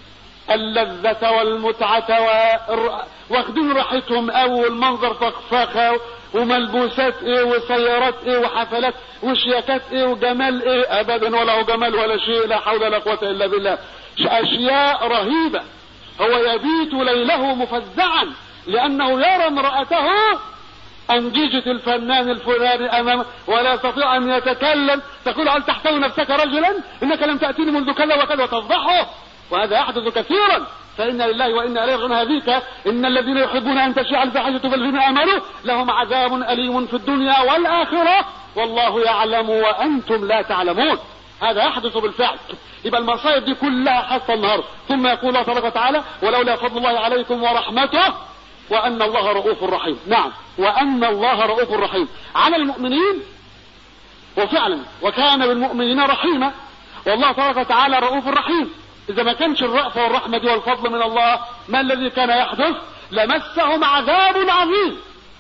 اللذة والمتعة واخدين راحتهم أو المنظر فخفاخة وملبوسات ايه وسيارات ايه وحفلات وشياكات ايه وجمال ايه، ابدا ولا هو جمال ولا شيء، لا حول ولا قوة الا بالله. اشياء رهيبة. هو يبيت ليله مفزعا لانه يرى امرأته انجيجة الفنان الفلاني امامه ولا يستطيع ان يتكلم، تقول هل تحتوي نفسك رجلا انك لم تأتيني منذ كذا وكذا وتفضحه، وهذا يحدث كثيرا. فإنا لله وإنا إليه راجعون. هذيك إن الذين يحبون أن تشيع الفاحشة في الذين آمنوا لهم عذاب أليم في الدنيا والآخرة والله يعلم وأنتم لا تعلمون. هذا يحدث بالفعل. يبقى المصائب دي كلها حتى النهار. ثم يقول الله تبارك وتعالى ولولا فضل الله عليكم ورحمته وأن الله رؤوف رحيم. نعم، وأن الله رؤوف رحيم على المؤمنين، وفعلا وكان بالمؤمنين رحيما، والله تبارك وتعالى رؤوف رحيم. إذا ما كانش الرأفة والرحمة دي والفضل من الله، ما الذي كان يحدث؟ لمسهم عذاب عظيم،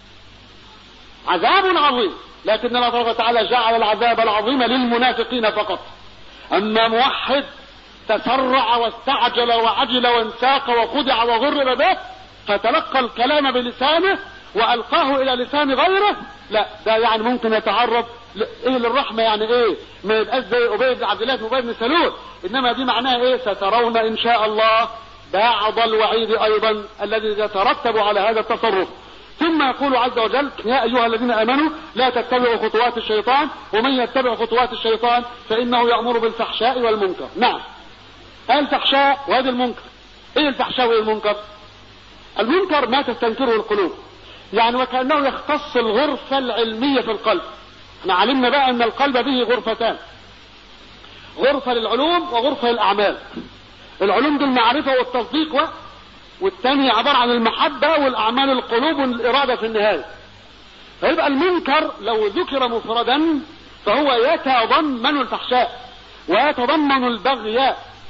عذاب عظيم. لكن الله تبارك وتعالى جعل العذاب العظيم للمنافقين فقط. أما موحد تسرع واستعجل وعجل وانساق وخدع وغرر به فتلقى الكلام بلسانه وألقاه إلى لسان غيره، لا، ده يعني ممكن يتعرض ايه للرحمة. يعني ايه؟ ما يبقاش زي أبي بن عبد الله وأبي بن سلول، انما دي معناها ايه؟ سترون ان شاء الله بعض الوعيد ايضا الذي يترتب على هذا التصرف. ثم يقول عز وجل: يا ايها الذين امنوا لا تتبعوا خطوات الشيطان ومن يتبع خطوات الشيطان فانه يأمر بالفحشاء والمنكر. نعم، الفحشاء وهذا المنكر. ايه الفحشاء وايه المنكر؟ المنكر ما تستنكره القلوب، يعني وكأنه يختص الغرفة العلمية في القلب. احنا علمنا بقى ان القلب به غرفتان، غرفة للعلوم وغرفة للأعمال. العلوم دي المعرفة والتصديق و... والثانية عبارة عن المحبة والأعمال القلوب والإرادة في النهاية. فيبقى المنكر لو ذكر مفردا فهو يتضمن الفحشاء ويتضمن البغي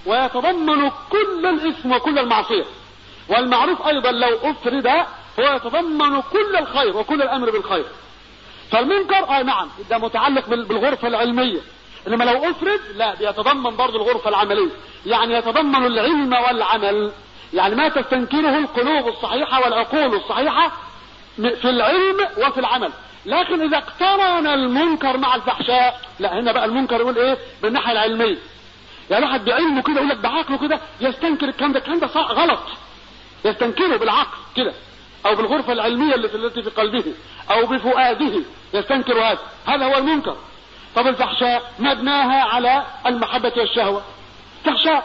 ويتضمن كل الإثم وكل المعصية. والمعروف أيضا لو أفرد هو يتضمن كل الخير وكل الأمر بالخير. فالمنكر آه نعم ده متعلق بالغرفة العلمية، إنما لو أفرد لا، يتضمن برضو الغرفة العملية، يعني يتضمن العلم والعمل. يعني ما تستنكره القلوب الصحيحة والعقول الصحيحة في العلم وفي العمل. لكن إذا اقترن المنكر مع الفحشاء لا، هنا بقى المنكر يقول إيه؟ بالناحية العلمية. يعني واحد بعلمه كده يقول لك بعقله كده يستنكر الكلام ده، الكلام ده غلط، يستنكره بالعقل كده او بالغرفة العلمية التي في قلبه او بفؤاده يستنكر هذا، هذا هو المنكر. طب الفحشاء مبناها على المحبة والشهوة. فحشاء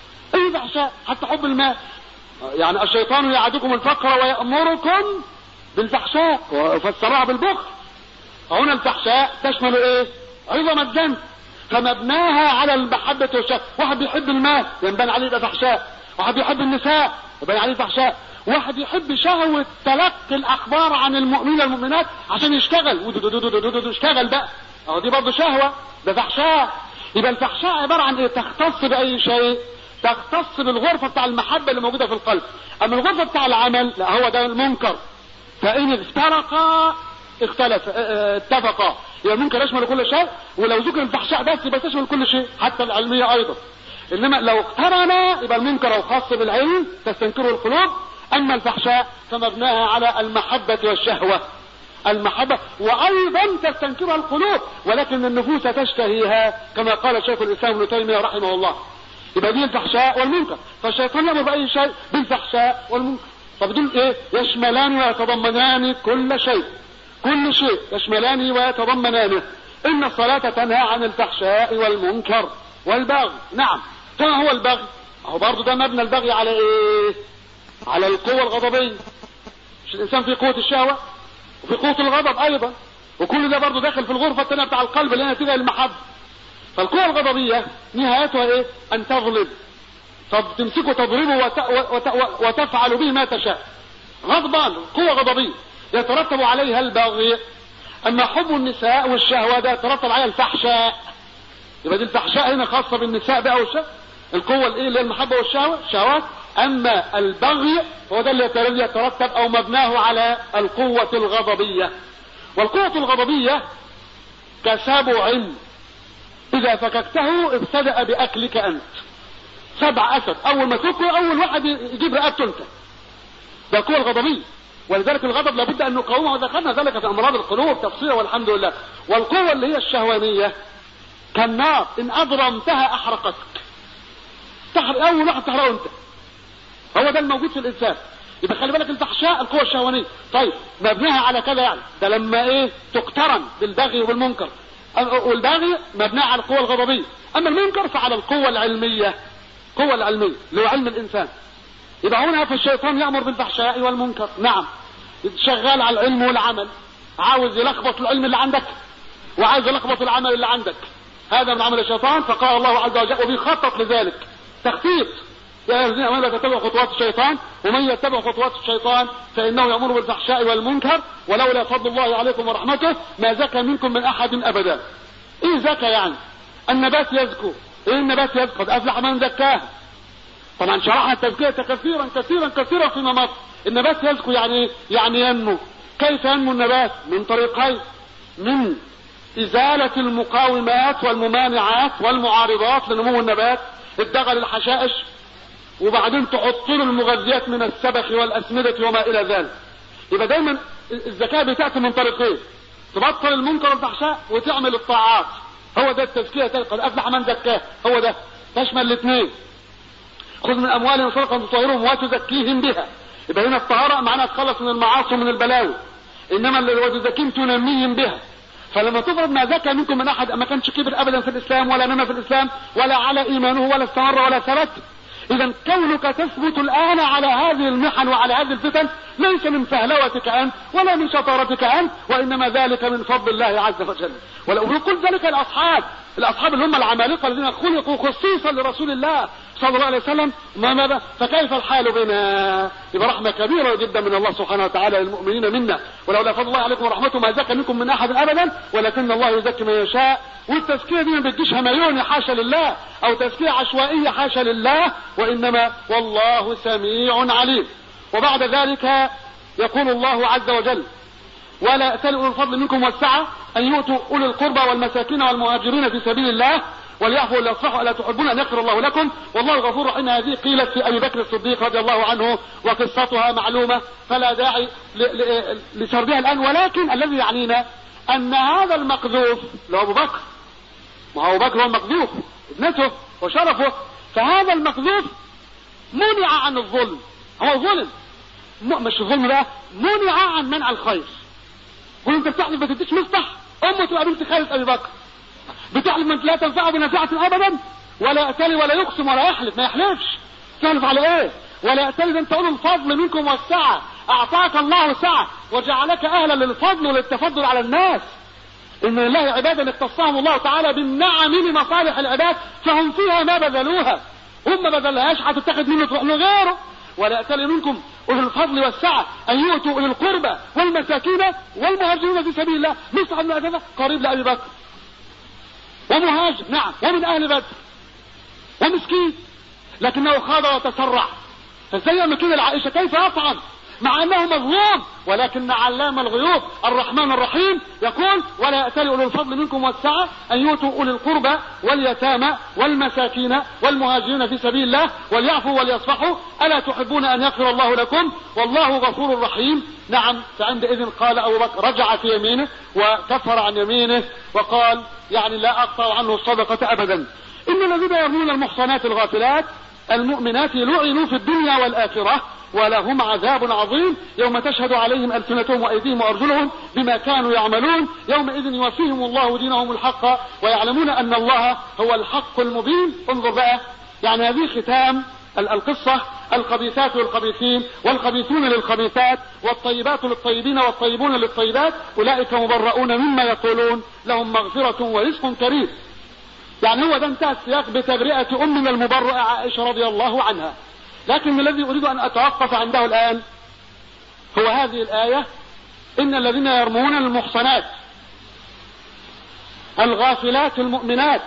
اي فحشاء؟ حتى حب المال. يعني الشيطان يعدكم الفقر ويأمركم بالفحشاء وفسرها بالبخل. فهنا الفحشاء تشمل ايه؟ عظم الذنب، فمبناها على المحبة والشهوة. واحد بيحب المال ينبان عليه ده فحشاء، واحد بيحب النساء يبان عليه فحشاء، واحد يحب شهوة تلقي الأخبار عن المؤمنين والمؤمنات عشان يشتغل يشتغل بقى، اهو دي برضه شهوة، ده فحشاء. يبقى الفحشاء عبارة عن ايه؟ تختص بأي شيء، تختص بالغرفة بتاع المحبة اللي موجودة في القلب. اما الغرفة بتاع العمل لا، هو ده المنكر. فإن افترقا اختلف اتفقا. يبقى المنكر يشمل كل شيء، ولو ذكر الفحشاء بس يبقى تشمل كل شيء حتى العلمية ايضا. انما لو اقترن يبقى المنكر خاص بالعلم تستنكره القلوب، اما الفحشاء فمبناها على المحبة والشهوة. المحبة وايضا تستنكرها القلوب، ولكن النفوس تشتهيها كما قال شيخ الاسلام ابن تيمية رحمه الله. يبقى دي الفحشاء والمنكر. فالشيطان يأمر بأي شيء بالفحشاء والمنكر. طب دول ايه؟ يشملان ويتضمنان كل شيء، كل شيء يشملان ويتضمنانه. ان الصلاة تنهى عن الفحشاء والمنكر والبغي. نعم، فما هو البغي؟ اهو برضه ده مبنى البغي على ايه؟ على القوة الغضبية. مش الانسان في قوة الشهوة وفي قوة الغضب ايضا، وكل ده برضه داخل في الغرفة الثانية بتاع القلب اللي هي نتيجة للمحبة. فالقوة الغضبية نهايتها ايه؟ ان تغلب، فتمسكه تضربه وت... وت... وتفعل به ما تشاء. غضبان، قوة غضبية يترتب عليها البغي. اما حب النساء والشهوة ده يترتب عليها الفحشاء. يبقى دي الفحشاء هنا خاصة بالنساء بقى والشهوة، القوة الايه اللي هي المحبة والشهوة الشهوات. اما البغي هو ده اللي يترتب او مبناه على القوة الغضبية. والقوة الغضبية كسبع اذا فككته ابتدأ باكلك انت. سبع اسد اول ما تاكله اول واحد يجيب رقبته انت. ده القوة الغضبية. ولذلك الغضب لابد ان نقاومه، وذكرنا ذلك في امراض القلوب تفصيلا والحمد لله. والقوة اللي هي الشهوانية كالنار ان اضرمتها احرقتك. تحرق اول واحد تحرقه انت. هو ده الموجود في الانسان. يبقى خلي بالك الفحشاء القوة الشهوانية. طيب مبناها على كذا، يعني ده لما ايه تقترن بالبغي والمنكر. والبغي مبناه على القوة الغضبية، اما المنكر فعلى القوة العلمية، القوة العلمية اللي هو علم الانسان. يبقى هنا فالشيطان يأمر بالفحشاء والمنكر. نعم، شغال على العلم والعمل، عاوز يلخبط العلم اللي عندك وعاوز يلخبط العمل اللي عندك. هذا من عمل الشيطان. فقال الله عز وجل وبيخطط لذلك تخطيط يا أيها الذين آمنوا لا تتبعوا خطوات الشيطان ومن يتبع خطوات الشيطان فإنه يأمر بالفحشاء والمنكر ولولا فضل الله عليكم ورحمته ما زكى منكم من أحد أبدا. إيه زكى يعني؟ النبات يزكو. إيه النبات يزكو؟ قد أفلح من زكاه. طبعا شرحنا التزكية كثيرا كثيرا كثيرا فيما مضى. النبات يزكو يعني يعني ينمو. كيف ينمو النبات؟ من طريقين: من إزالة المقاومات والممانعات والمعارضات لنمو النبات، الدغل الحشائش، وبعدين تحط له المغذيات من السبخ والأسمدة وما إلى ذلك. يبقى دايما الزكاة بتأتي من طريقين: تبطل المنكر والفحشاء وتعمل الطاعات. هو ده التزكية. قد أفلح من زكاه. هو ده تشمل الاثنين. خذ من أموالهم صدقة تطهرهم وتزكيهم بها. يبقى هنا الطهارة معناها تخلص من المعاصي ومن البلاوي، إنما اللي وتزكيهم تنميهم بها. فلما تفرض ما زكى منكم من أحد ما كانش كبر أبدا في الإسلام ولا نمى في الإسلام ولا على إيمانه ولا استمر ولا ثبت. إذا كونك تثبت الآن على هذه المحن وعلى هذه الفتن ليس من فهلوتك أنت ولا من شطارتك أنت، وإنما ذلك من فضل الله عز وجل. ولو يقول ذلك الأصحاب الأصحاب اللي هم العمالقة الذين خلقوا خصيصا لرسول الله صلى الله عليه وسلم، ما ماذا؟ فكيف الحال بنا؟ يبقى رحمة كبيرة جدا من الله سبحانه وتعالى للمؤمنين منا. ولولا فضل الله عليكم ورحمته ما زكى منكم من أحد أبدا ولكن الله يزكي من يشاء. والتزكية دي ما بتجيش هميون حاشا لله أو تزكية عشوائية حاشا لله، وإنما والله سميع عليم. وبعد ذلك يقول الله عز وجل: ولا يأتل أولو الفضل منكم والسعة أن يؤتوا أولي القربى والمساكين والمهاجرين في سبيل الله وليعفوا وليصفحوا ألا تحبون أن يغفر الله لكم والله غفور رحيم. هذه قيلت في أبي بكر الصديق رضي الله عنه وقصتها معلومة فلا داعي لسردها الآن، ولكن الذي يعنينا أن هذا المقذوف لو أبو بكر، ما هو أبو بكر هو المقذوف ابنته وشرفه، فهذا المقذوف منع عن الظلم. هو ظلم مش الظلم بقى، منع عن منع الخير. قل انت بتحلف ما تديش مصلح، امه تبقى بنت خالة ابي بكر، بتحلف من لا تنفعه بنفعة ابدا، ولا يأتلي ولا يقسم ولا يحلف، ما يحلفش. تحلف على ايه؟ ولا يأتلي، ده انت قول الفضل منكم والسعة، اعطاك الله سعة وجعلك اهلا للفضل وللتفضل على الناس. ان لله عبادا اختصهم الله تعالى بالنعم لمصالح العباد فهم فيها ما بذلوها، هم ما بذلهاش هتتخذ منه تروح لغيره. ولا يأتلي منكم أولي الفضل والسعة أن يؤتوا أولي القربى والمساكين والمهاجرين في سبيل الله. مصعب بن عثمان قريب لأبي بكر ومهاجر نعم ومن أهل بدر ومسكين، لكنه خاض وتسرع. فازاي يعمل كده لعائشة؟ كيف يطعن مع أنه مظلوم؟ ولكن علام الغيوب الرحمن الرحيم يقول: ولا يأتلي أولي الفضل منكم والسعة أن يؤتوا أولي القربى واليتامى والمساكين والمهاجرين في سبيل الله وليعفوا وليصفحوا ألا تحبون أن يغفر الله لكم والله غفور رحيم. نعم. فعندئذ قال أبو بكر، رجع في يمينه وكفر عن يمينه وقال: يعني لا أقطع عنه الصدقة أبدا. إن الذين يرمون المحصنات الغافلات المؤمنات لعنوا في الدنيا والآخرة ولهم عذاب عظيم يوم تشهد عليهم ألسنتهم وأيديهم وأرجلهم بما كانوا يعملون يومئذ يوفيهم الله دينهم الحق ويعلمون أن الله هو الحق المبين. انظر بقى، يعني هذه ختام القصة: الخبيثات للخبيثين والخبيثون للخبيثات والطيبات للطيبين والطيبون للطيبات أولئك مبرؤون مما يقولون لهم مغفرة ورزق كريم. يعني هو ده انتهى السياق بتبرئة أمنا المبرئة عائشة رضي الله عنها. لكن الذي أريد أن أتوقف عنده الآن هو هذه الآية: إن الذين يرمون المحصنات الغافلات المؤمنات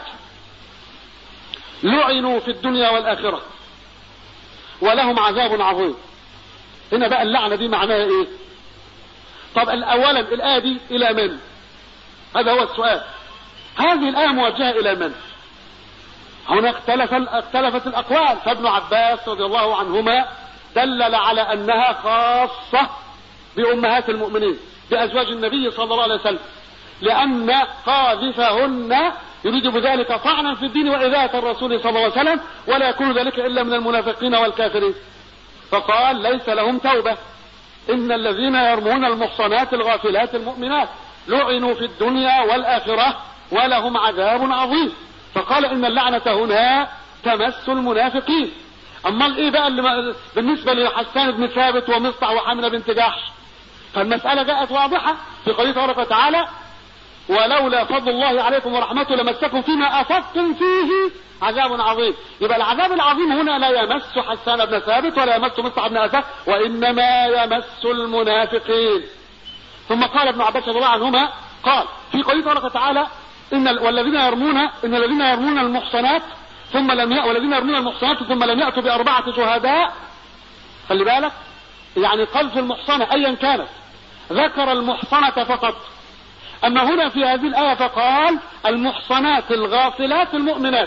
لعنوا في الدنيا والآخرة ولهم عذاب عظيم. هنا بقى اللعنة دي معناها إيه؟ طب أولا الآية دي إلى من؟ هذا هو السؤال. هذه الآية موجهة إلى من؟ هنا اختلف اختلفت الأقوال، فابن عباس رضي الله عنهما دلل على أنها خاصة بأمهات المؤمنين بأزواج النبي صلى الله عليه وسلم، لأن قاذفهن يريد بذلك طعنا في الدين وإذاءة الرسول صلى الله عليه وسلم، ولا يكون ذلك إلا من المنافقين والكافرين. فقال: ليس لهم توبة. إن الذين يرمون المحصنات الغافلات المؤمنات لعنوا في الدنيا والآخرة ولهم عذاب عظيم. فقال: إن اللعنة هنا تمس المنافقين. أما الإيه بقى اللي بالنسبة لحسان بن ثابت ومصطع وحملة بنت جحش؟ فالمسألة جاءت واضحة في قوله تبارك وتعالى: ولولا فضل الله عليكم ورحمته لمسكم فيما أفضتم فيه عذاب عظيم. يبقى العذاب العظيم هنا لا يمس حسان بن ثابت ولا يمس مصعب بن أسد، وإنما يمس المنافقين. ثم قال ابن عباس رضي الله عنهما قال في قوله الله تعالى إن والذين يرمون إن الذين يرمون المحصنات ثم لم ي... والذين يرمون المحصنات ثم لم يأتوا بأربعة شهداء. خلي بالك، يعني قذف المحصنة أيا كانت، ذكر المحصنة فقط. أما هنا في هذه الآية فقال المحصنات الغافلات المؤمنات،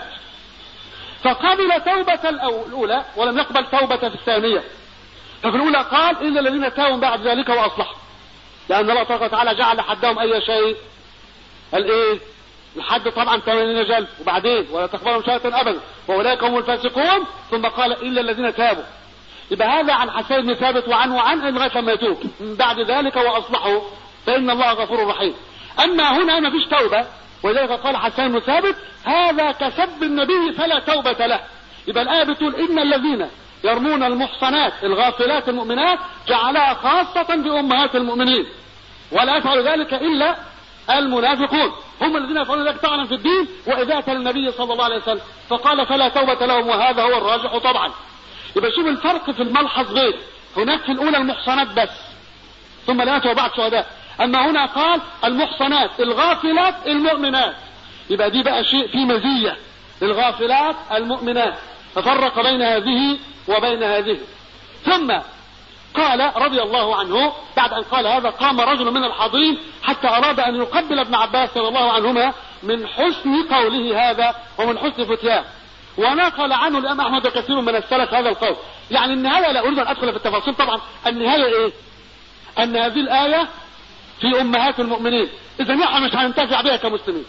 فقبل توبة الأولى ولم يقبل توبة في الثانية. ففي الأولى قال إلا الذين تابوا بعد ذلك وأصلحوا، لأن الله تبارك وتعالى جعل حدهم أي شيء، الإيه؟ الحد طبعا ثمانين جلد، وبعدين ولا تقبلهم شهادة أبدا وأولئك هم الفاسقون، ثم قال إلا الذين تابوا. يبقى هذا عن حسان بن ثابت وعنه وعن لغاية ما يتوب من بعد ذلك وأصلحوا فإن الله غفور رحيم. أما هنا ما فيش توبة، ولذلك قال حسان بن ثابت هذا كسب النبي فلا توبة له. يبقى الآية بتقول إن الذين يرمون المحصنات الغافلات المؤمنات جعلها خاصة بأمهات المؤمنين، ولا يفعل ذلك إلا المنافقون، هم الذين يفعلون ذلك طعنا في الدين وإذاة للنبي صلى الله عليه وسلم، فقال فلا توبة لهم، وهذا هو الراجح طبعا. يبقى شوف الفرق في الملحظ غير هناك في الأولى المحصنات بس ثم لا يأتوا بعد شهداء، أما هنا قال المحصنات الغافلات المؤمنات، يبقى دي بقى شيء في مزية للغافلات المؤمنات، ففرق بين هذه وبين هذه. ثم قال رضي الله عنه بعد أن قال هذا قام رجل من الحاضرين حتى أراد أن يقبل ابن عباس رضي الله عنهما من حسن قوله هذا ومن حسن فتياه، ونقل عنه الإمام أحمد كثير من السلف هذا القول. يعني النهاية لا أريد أن أدخل في التفاصيل طبعا، النهاية إيه؟ أن هذه الآية في أمهات المؤمنين، إذا نحن مش هننتفع بها كمسلمين،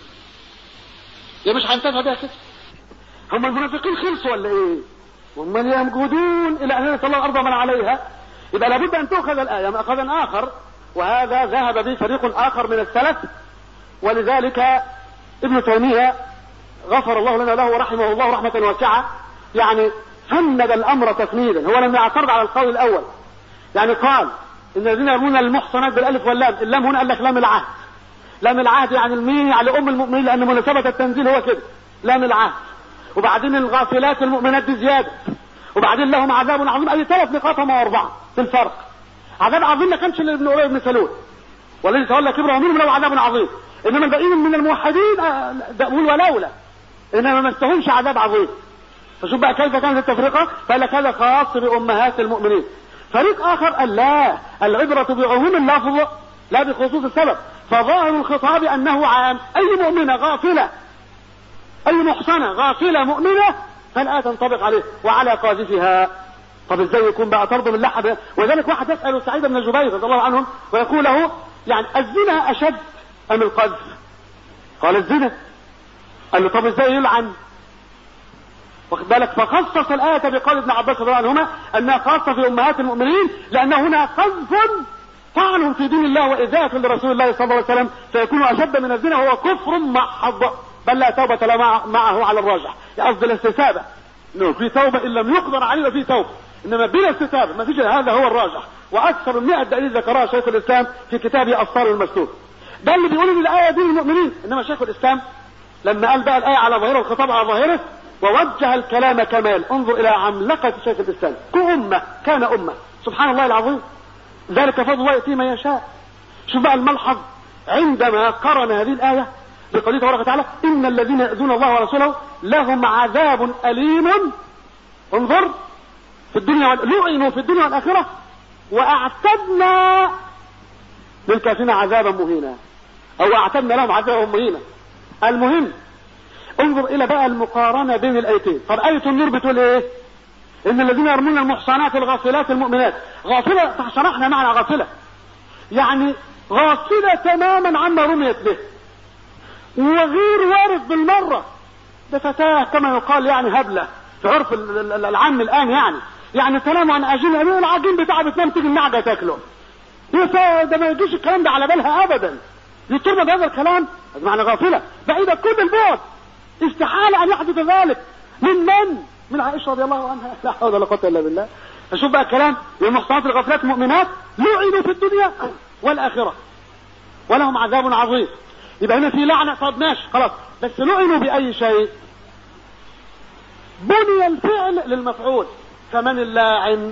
يا مش هننتفع بها كده. هم المنافقين خلصوا ولا إيه؟ ومن يمجدون إلى أن يرث الله الأرض من عليها. يبقى لابد أن تؤخذ الآية مأخذا آخر، وهذا ذهب به فريق آخر من السلف. ولذلك ابن تيمية غفر الله لنا له ورحمه الله رحمة واسعة، يعني فند الأمر تفنيدا، هو لم يعترض على القول الأول. يعني قال إن الذين يرمون المحصنات بالألف واللام، اللام هنا قال لك لام العهد، لام العهد يعني المين يعني أم المؤمنين، لأن مناسبة التنزيل هو كده لام العهد. وبعدين الغافلات المؤمنات دي زيادة، وبعدين لهم عذاب عظيم. أي ثلاث نقاط هم أربعة في الفرق. عذاب عظيم ما كانش ابن أبي بن سلول والذي تولى كبره ومنهم له عذاب عظيم، إنما الباقيين من الموحدين دقول ولولا إنما ما استهمش عذاب عظيم. فشوف بقى كيف كانت التفرقة، فقال لك هذا خاص بأمهات المؤمنين. فريق آخر قال لا، العبرة بعموم اللفظ لا بخصوص السبب، فظاهر الخطاب أنه عام، أي مؤمنة غافلة أي محصنة غافلة مؤمنة فالآية تنطبق عليه وعلى قاذفها. طب ازاي يكون بقى طرد من لحد؟ وذلك واحد يسأل سعيد بن جبير رضي الله عنهم ويقول له يعني الزنا أشد أم القذف؟ قال الزنا. قال له طب ازاي يلعن؟ واخد بالك؟ فخصص الآية بقول ابن عباس رضي الله عنهما أنها خاصة في أمهات المؤمنين، لأن هنا قذف طعن في دين الله وإذاءة لرسول الله صلى الله عليه وسلم، فيكون أشد من الزنا، وهو كفر محض، بل لا توبة لا معه على الراجح. قصد الاستتابة، انه في توبة ان لم يقدر عليه في توبة، انما بلا استتابة ما فيش، هذا هو الراجح. واكثر من مئة دليل ذكرها شيخ الاسلام في كتابه الصار المسلوب. ده اللي بيقول ان الايه دي للمؤمنين، انما شيخ الاسلام لما قال بقى الايه على ظاهره الخطاب على ظاهره ووجه الكلام كمال، انظر الى عملقة شيخ الاسلام، كأمة كان امة، سبحان الله العظيم، ذلك فضل الله يأتي من يشاء. شوف بقى الملحظ عندما قرن هذه الايه بقوله تبارك وتعالى ان الذين يؤذون الله ورسوله لهم عذاب اليم، انظر في الدنيا لعنوا في الدنيا والاخره واعتدنا للكافرين عذابا مهينا، او اعتدنا لهم عذابا مهينا. المهم انظر الى بقى المقارنه بين الايتين. طب ايه النور بتقول ايه؟ ان الذين يرمون المحصنات الغافلات المؤمنات، غافله شرحنا معنى غافله، يعني غافله تماما عما رميت به، وغير وارد بالمرة، ده فتاة كما يقال يعني هبلة في عرف العام الآن، يعني يعني كلام عن أجل العجين بتاعه بتنام تيجي النعجة تاكله، ده ما يجيش الكلام ده على بالها أبدا، يضطرنا بهذا الكلام، هذا معنى غافلة بعيدة كل البعد، استحال أن يحدث ذلك من من؟ من عائشة رضي الله عنها، لا حول ولا قوة إلا بالله. فشوف بقى الكلام، المحصنات الغافلات المؤمنات لعنوا في الدنيا والآخرة ولهم عذاب عظيم. يبقى هنا في لعنة، طب ماشي خلاص، بس لعنوا بأي شيء؟ بني الفعل للمفعول. فمن اللاعن؟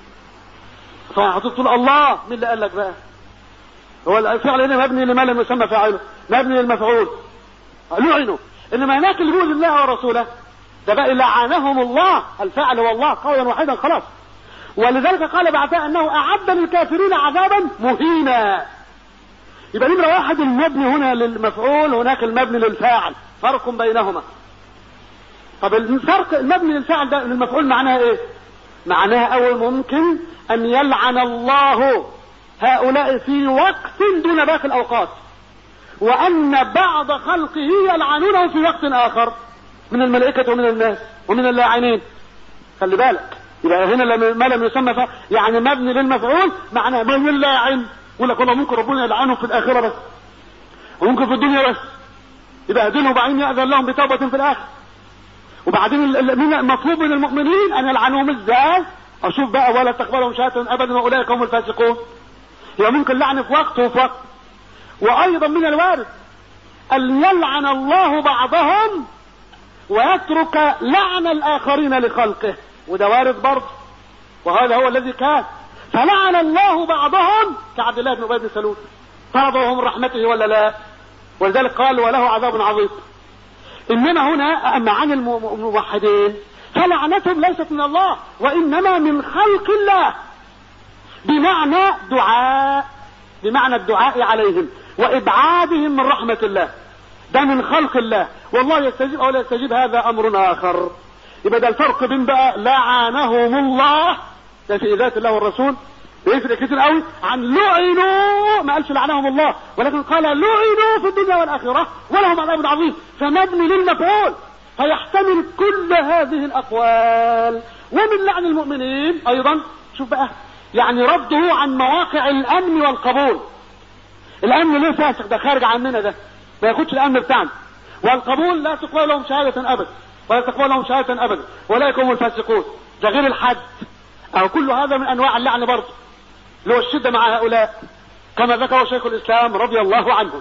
طبعا هتقول الله، مين اللي قال لك بقى؟ هو الفعل هنا مبني لما لم يسمى فاعله، مبني للمفعول لعنوا. انما هناك اللي بيقول الله ورسوله ده بقى لعنهم الله، الفاعل هو الله قولا واحدا خلاص. ولذلك قال بعدها انه اعد للكافرين عذابا مهينا. يبقى نمرة واحد المبني هنا للمفعول، هناك المبني للفاعل، فرق بينهما. طب الفرق المبني للفاعل ده للمفعول معناها ايه؟ معناها اول ممكن ان يلعن الله هؤلاء في وقت دون باقي الاوقات، وان بعض خلقه يلعنونه في وقت اخر من الملائكة ومن الناس ومن اللاعنين. خلي بالك، يبقى هنا ما لم يسمى فا يعني مبني للمفعول معناه من اللاعن. يقول لك والله ممكن ربنا يلعنهم في الاخرة بس، وممكن في الدنيا بس، يبقى هدينهم وبعدين يأذن لهم بتوبة في الاخر. وبعدين المطلوب من المؤمنين ان يلعنهم ازاي؟ اشوف بقى ولا تقبلهم شهادة ابدا واولئك هم الفاسقون. يبقى ممكن لعن في وقت وفي وقت. وايضا من الوارد ان يلعن الله بعضهم ويترك لعن الاخرين لخلقه، وده وارد برضه، وهذا هو الذي كان. فلعن الله بعضهم كعبد الله بن ابي بن سلول، طردهم من رحمته ولا لا؟ ولذلك قال وله عذاب عظيم. انما هنا اما عن الموحدين فلعنتهم ليست من الله وانما من خلق الله، بمعنى دعاء، بمعنى الدعاء عليهم وابعادهم من رحمة الله، ده من خلق الله. والله يستجيب او لا يستجيب هذا امر اخر. يبقى ده الفرق بين بقى لعنهم الله ده في ذات الله والرسول بيفرق كتير قوي عن لعنوا، ما قالش لعنهم الله ولكن قال لعنوا في الدنيا والاخره ولهم عذاب عظيم. فمبني للمفعول فيحتمل كل هذه الاقوال. ومن لعن المؤمنين ايضا شوف بقى يعني رده عن مواقع الامن والقبول. الامن ليه فاسق؟ ده خارج عننا، ده ما ياخدش الامن بتاعنا. والقبول لا تقبل لهم شهاده ابدا ولا تقبل لهم شهاده ابدا ولا يكونوا الفاسقون، ده غير الحد او كل هذا من انواع اللعن برضه اللي هو الشده مع هؤلاء كما ذكر شيخ الاسلام رضي الله عنه.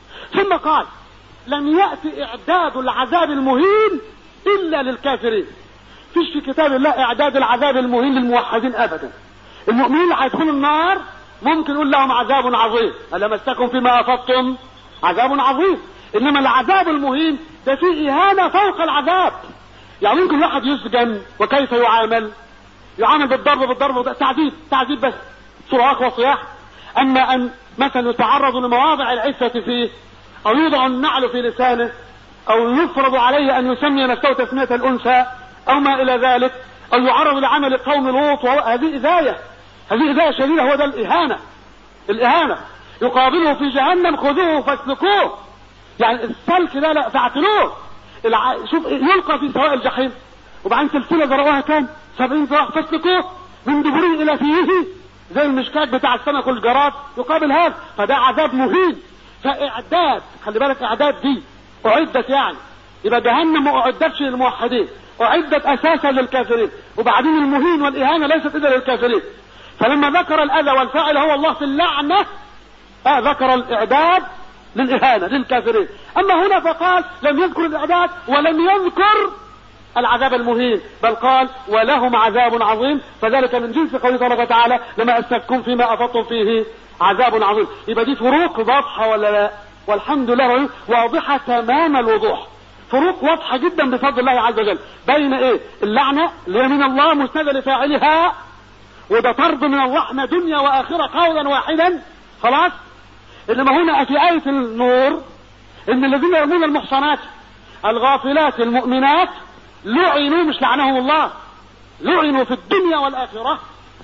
ثم قال لم ياتي اعداد العذاب المهين الا للكافرين. فيش في كتاب الله اعداد العذاب المهين للموحدين ابدا. المؤمنين اللي هيدخلوا النار ممكن يقول لهم عذاب عظيم، ألا مسكم فيما افضتم عذاب عظيم. انما العذاب المهين ده فيه اهانه فوق العذاب. يعني ممكن واحد يسجن وكيف يعامل؟ يعامل بالضرب بالضرب تعذيب تعذيب بس صراخ وصياح. اما ان مثلا يتعرض لمواضع العفة فيه او يوضع النعل في لسانه او يفرض عليه ان يسمي نفسه تسمية الانثى او ما الى ذلك، او يعرض لعمل قوم لوط، هذه اذاية، هذه اذاية شديدة. هو ده الاهانة. الاهانة يقابله في جهنم خذوه فاسلكوه، يعني السلك ده لا فاعتلوه. الع... شوف يلقى في سواء الجحيم وبعدين سلسلة ذرواها كام سبعين ذراع فاسلكوه من دبره الى فيه زي المشكاك بتاع السمك والجراد، يقابل هذا. فده عذاب مهين. فاعداد، خلي بالك اعداد دي اعدت يعني، يبقى جهنم ما اعدتش للموحدين، اعدت اساسا للكافرين. وبعدين المهين والاهانة ليست الا للكافرين. فلما ذكر الاذى والفاعل هو الله في اللعنة آه ذكر الاعداد للاهانة للكافرين. اما هنا فقال لم يذكر الاعداد ولم يذكر العذاب المهين، بل قال ولهم عذاب عظيم. فذلك من جنس قوله تبارك وتعالى لما أسلكتم فيما أفضتم فيه عذاب عظيم. يبقى دي فروق واضحة ولا لا؟ والحمد لله واضحة تمام الوضوح، فروق واضحة جدا بفضل الله عز وجل بين ايه؟ اللعنة اللي هي من الله مسندة لفاعلها، وده طرد من الرحمة دنيا وآخرة قولا واحدا خلاص. انما هنا في آية النور ان الذين يرمون المحصنات الغافلات المؤمنات لعنوا، مش لعنهم الله، لعنوا في الدنيا والآخرة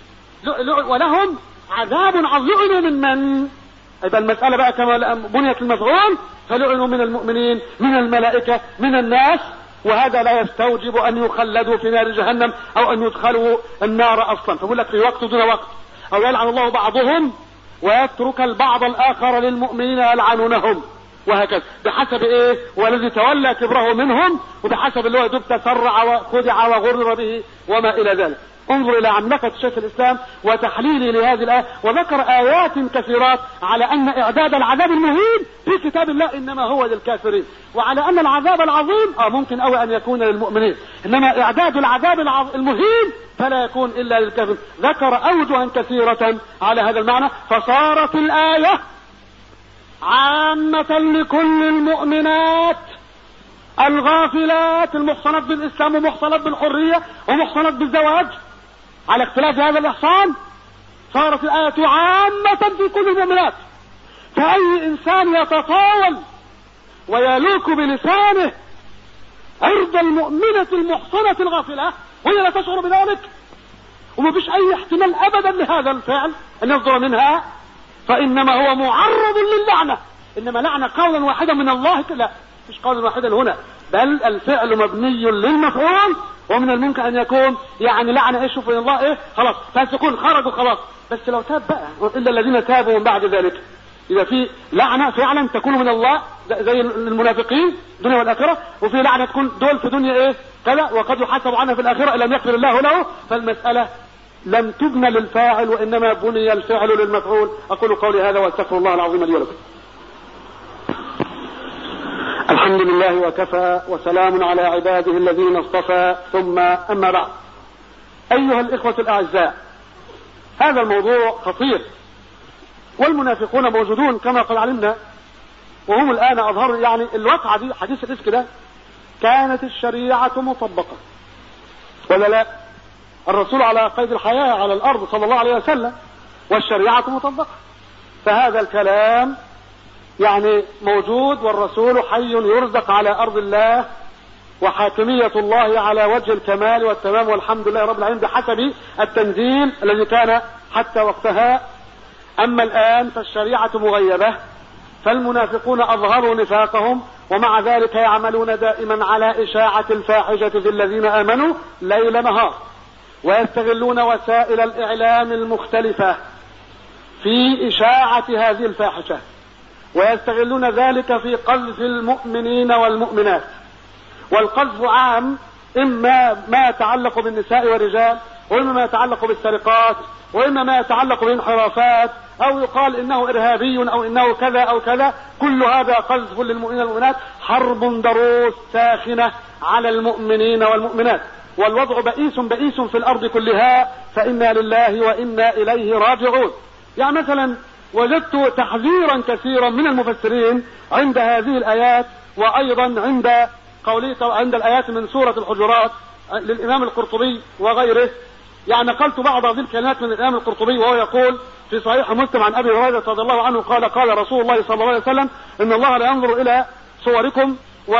ولهم عذاب عظيم. لعنوا من من؟ يبقى المسألة بقى كما بنيت المفعول، فلعنوا من المؤمنين من الملائكة من الناس. وهذا لا يستوجب أن يخلدوا في نار جهنم أو أن يدخلوا النار أصلا. فبقول لك في وقت دون وقت، أو يلعن الله بعضهم ويترك البعض الآخر للمؤمنين يلعنونهم، وهكذا بحسب ايه؟ والذي تولى كبره منهم، وبحسب اللي هو دب تسرع وخدع وغرر به وما الى ذلك. انظر إلى عملقة شيخ الإسلام وتحليله لهذه الآية، وذكر آيات كثيرات على أن إعداد العذاب المهين في كتاب الله إنما هو للكافرين، وعلى أن العذاب العظيم آه ممكن أو أن يكون للمؤمنين، إنما إعداد العذاب المهين فلا يكون إلا للكافرين. ذكر أوجها كثيرة على هذا المعنى، فصارت الآية عامة لكل المؤمنات الغافلات المحصنات بالإسلام ومحصنات بالحرية ومحصنات بالزواج على اختلاف هذا الإحصان. صارت الآية عامة في كل المؤمنات، فأي إنسان يتطاول ويلوك بلسانه عرض المؤمنة المحصنة الغافلة وهي لا تشعر بذلك وما فيش أي احتمال أبدا لهذا الفعل أن يصدر منها، فإنما هو معرض للعنة. إنما لعنة قولا واحدا من الله، لا مش قولا واحدا هنا، بل الفعل مبني للمفعول، ومن الممكن أن يكون يعني لعنة إيش شوف الله إيه خلاص فاسقون خرجوا خلاص، بس لو تاب بقى إلا الذين تابوا من بعد ذلك. إذا في لعنة فعلا تكون من الله زي المنافقين الدنيا والآخرة، وفي لعنة تكون دول في دنيا إيه كذا وقد يحاسب عنها في الآخرة إن لم يغفر الله له، فالمسألة لم تبنى للفاعل وإنما بني الفعل للمفعول. أقول قولي هذا واستغفر الله العظيم لي ولكم. الحمد لله وكفى وسلام على عباده الذين اصطفى، ثم أما بعد. أيها الإخوة الأعزاء، هذا الموضوع خطير، والمنافقون موجودون كما قد علمنا، وهم الآن أظهروا يعني الواقعة دي حديث الإفك ده كانت الشريعة مطبقة ولا لا؟ الرسول على قيد الحياة على الأرض صلى الله عليه وسلم والشريعة مطبقة، فهذا الكلام يعني موجود، والرسول حي يرزق على أرض الله، وحاكمية الله على وجه الكمال والتمام والحمد لله رب العالمين بحسب التنزيل الذي كان حتى وقتها. أما الآن فالشريعة مغيبة، فالمنافقون أظهروا نفاقهم، ومع ذلك يعملون دائما على إشاعة الفاحشة في الذين آمنوا ليل نهار، ويستغلون وسائل الإعلام المختلفة في إشاعة هذه الفاحشة، ويستغلون ذلك في قذف المؤمنين والمؤمنات. والقذف عام، إما ما يتعلق بالنساء والرجال، وإما ما يتعلق بالسرقات، وإما ما يتعلق بالانحرافات، أو يقال إنه إرهابي أو إنه كذا أو كذا، كل هذا قذف للمؤمنين والمؤمنات، حرب ضروس ساخنة على المؤمنين والمؤمنات، والوضع بئيس بئيس في الأرض كلها، فإنا لله وإنا إليه راجعون. يعني مثلا وجدت تحذيرا كثيرا من المفسرين عند هذه الآيات، وأيضا عند قوله عند الآيات من سورة الحجرات للإمام القرطبي وغيره. يعني نقلت بعض هذه الكلمات من الإمام القرطبي وهو يقول في صحيح مسلم عن أبي هريرة رضي الله عنه قال قال رسول الله صلى الله عليه وسلم إن الله لا ينظر إلى صوركم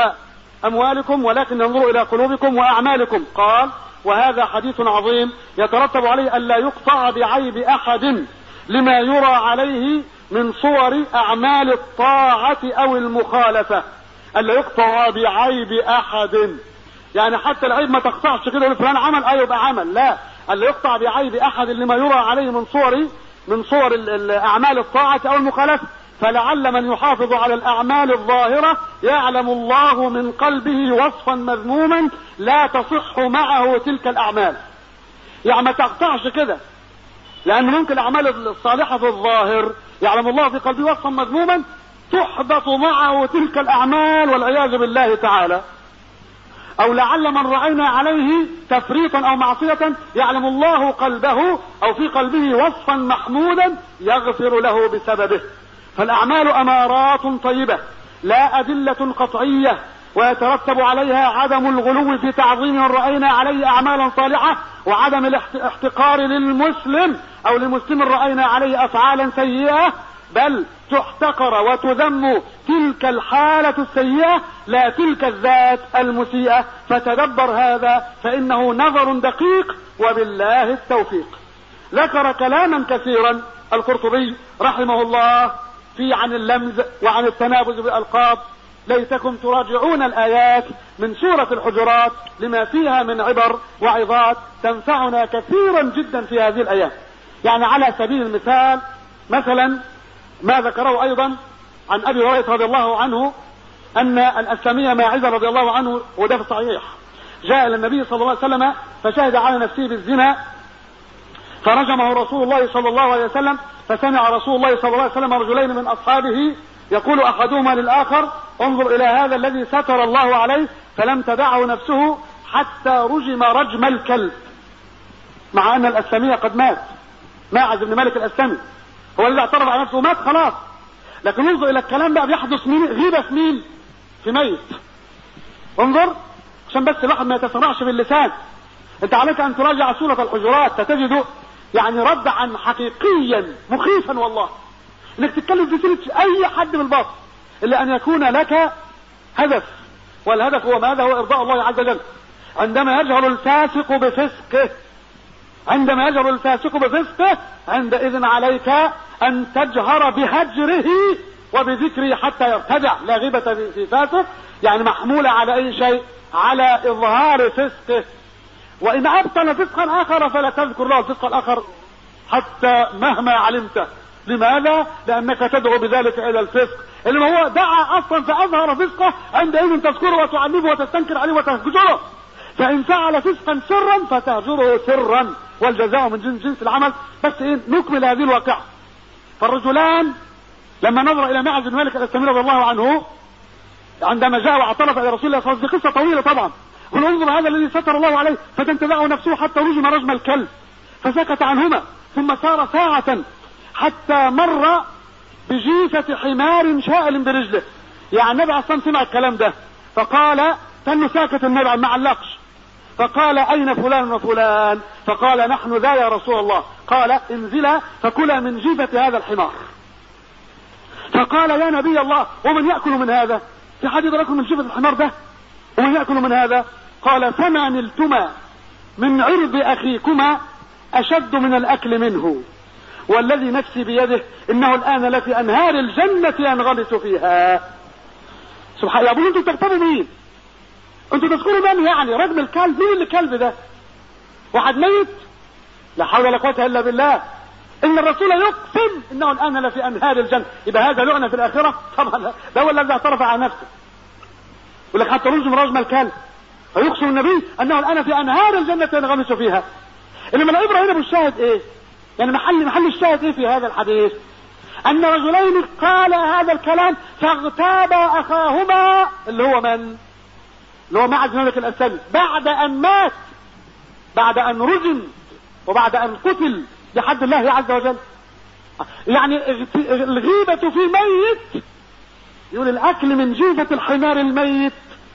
وأموالكم ولكن ينظر إلى قلوبكم وأعمالكم. قال وهذا حديث عظيم يترتب عليه ألا يقطع بعيب أحد لما يرى عليه من صور أعمال الطاعة أو المخالفة. ألا يقطع بعيب أحد، يعني حتى العيب ما تقطعش كده فلان عمل أي يبقى عمل، لا، ألا يقطع بعيب أحد لما يرى عليه من صور من صور أعمال الطاعة أو المخالفة. فلعل من يحافظ على الأعمال الظاهرة يعلم الله من قلبه وصفا مذموما لا تصح معه تلك الأعمال. يعني ما تقطعش كده، لأن ممكن الأعمال الصالحة في الظاهر يعلم الله في قلبه وصفا مذموما تحبط معه تلك الأعمال والعياذ بالله تعالى. أو لعل من رأينا عليه تفريطا أو معصية يعلم الله قلبه أو في قلبه وصفا محمودا يغفر له بسببه. فالأعمال أمارات طيبة لا أدلة قطعية، ويترتب عليها عدم الغلو في تعظيم من رأينا عليه أعمالا صالحة، وعدم الاحتقار للمسلم أو للمسلم رأينا عليه أفعالا سيئة، بل تحتقر وتذم تلك الحالة السيئة لا تلك الذات المسيئة. فتدبر هذا فإنه نظر دقيق، وبالله التوفيق. ذكر كلاما كثيرا القرطبي رحمه الله في عن اللمز وعن التنابز بالألقاب. ليتكم تراجعون الآيات من سورة الحجرات لما فيها من عبر وعظات تنفعنا كثيرا جدا في هذه الآيات. يعني على سبيل المثال مثلا ما ذكره أيضا عن أبي هريرة رضي الله عنه أن الأسلمية ماعزة رضي الله عنه وده في الصحيح جاء إلى النبي صلى الله عليه وسلم فشهد على نفسه بالزنا فرجمه رسول الله صلى الله عليه وسلم. فسمع رسول الله صلى الله عليه وسلم رجلين من أصحابه يقول أحدهما للآخر انظر إلى هذا الذي ستر الله عليه فلم تدعه نفسه حتى رجم رجم الكلب، مع أن الأسلمي قد مات. ماعز بن مالك الأسلمي هو الذي اعترف على نفسه مات خلاص، لكن انظر إلى الكلام بقى بيحدث مين؟ غيبة في مين؟ في ميت. انظر عشان بس الواحد ما يتسرعش باللسان. انت عليك ان تراجع سورة الحجرات فتجد يعني ردعا حقيقيا مخيفا والله، انك تتكلم في سيرة اي حد بالباطل الا ان يكون لك هدف، والهدف هو ماذا؟ هو ارضاء الله عز وجل. عندما يجهر الفاسق بفسقه عندما يجهر الفاسق بفسقه عندئذ عليك ان تجهر بهجره وبذكره حتى يرتجع. لا غيبة في فاسق يعني محمولة على اي شيء؟ على اظهار فسقه. وان ابطل فسقا اخر فلا تذكر له الفسق الاخر حتى مهما علمته. لماذا؟ لانك تدعو بذلك الى الفسق، اللي هو دعا اصلا فاظهر فسقه عندئذ تذكره وتعنفه وتستنكر عليه وتهجره. فان فعل فسقا سرا فتهجره سرا، والجزاء من جنس جنس العمل. بس ايه نكمل هذه الواقعة. فالرجلان لما نظر الى معز بن مالك الاسلمي رضي الله عنه عندما جاء واعترف الى رسول الله صلى الله عليه وسلم، قصة طويلة طبعا، قل انظر هذا الذي ستر الله عليه فتنتزعه نفسه حتى رجم رجم الكلب، فسكت عنهما ثم سار ساعة حتى مر بجيفة حمار شائل برجله. يعني النبي اصلا سمع الكلام ده فقال تنه ساكت النبي ما علقش، فقال اين فلان وفلان؟ فقال نحن ذا يا رسول الله. قال انزلا فكلا من جيفة هذا الحمار. فقال يا نبي الله ومن يأكل من هذا؟ في حد يدركم من جيفة الحمار ده؟ ومن يأكل من هذا؟ قال فما نلتما من عرض اخيكما اشد من الاكل منه، والذي نفسي بيده انه الان لفي انهار الجنة ينغمس فيها. سبحان الله. يا ابو انتوا تكتبوا مين؟ انتوا تذكروا من يعني رجم الكلب؟ مين اللي كلب ده؟ واحد ميت؟ لا حول ولا قوة الا بالله. ان الرسول يقسم انه الان لفي انهار الجنة. يبقى هذا لعنة في الاخرة؟ طبعا ده هو الذي اعترف على نفسه. يقول لك حتى رجم رجم الكلب، فيقسم النبي انه الان في انهار الجنة ينغمس فيها. انما العبرة هنا بالشاهد ايه؟ يعني محل محل الشاهد ايه في هذا الحديث؟ ان رجلين قال هذا الكلام فاغتابا اخاهما اللي هو من؟ اللي هو معز بن مالك الاسلمي بعد ان مات، بعد ان رجم وبعد ان قتل بحد الله عز وجل. يعني الغيبة في ميت، يقول الاكل من جيفة الحمار الميت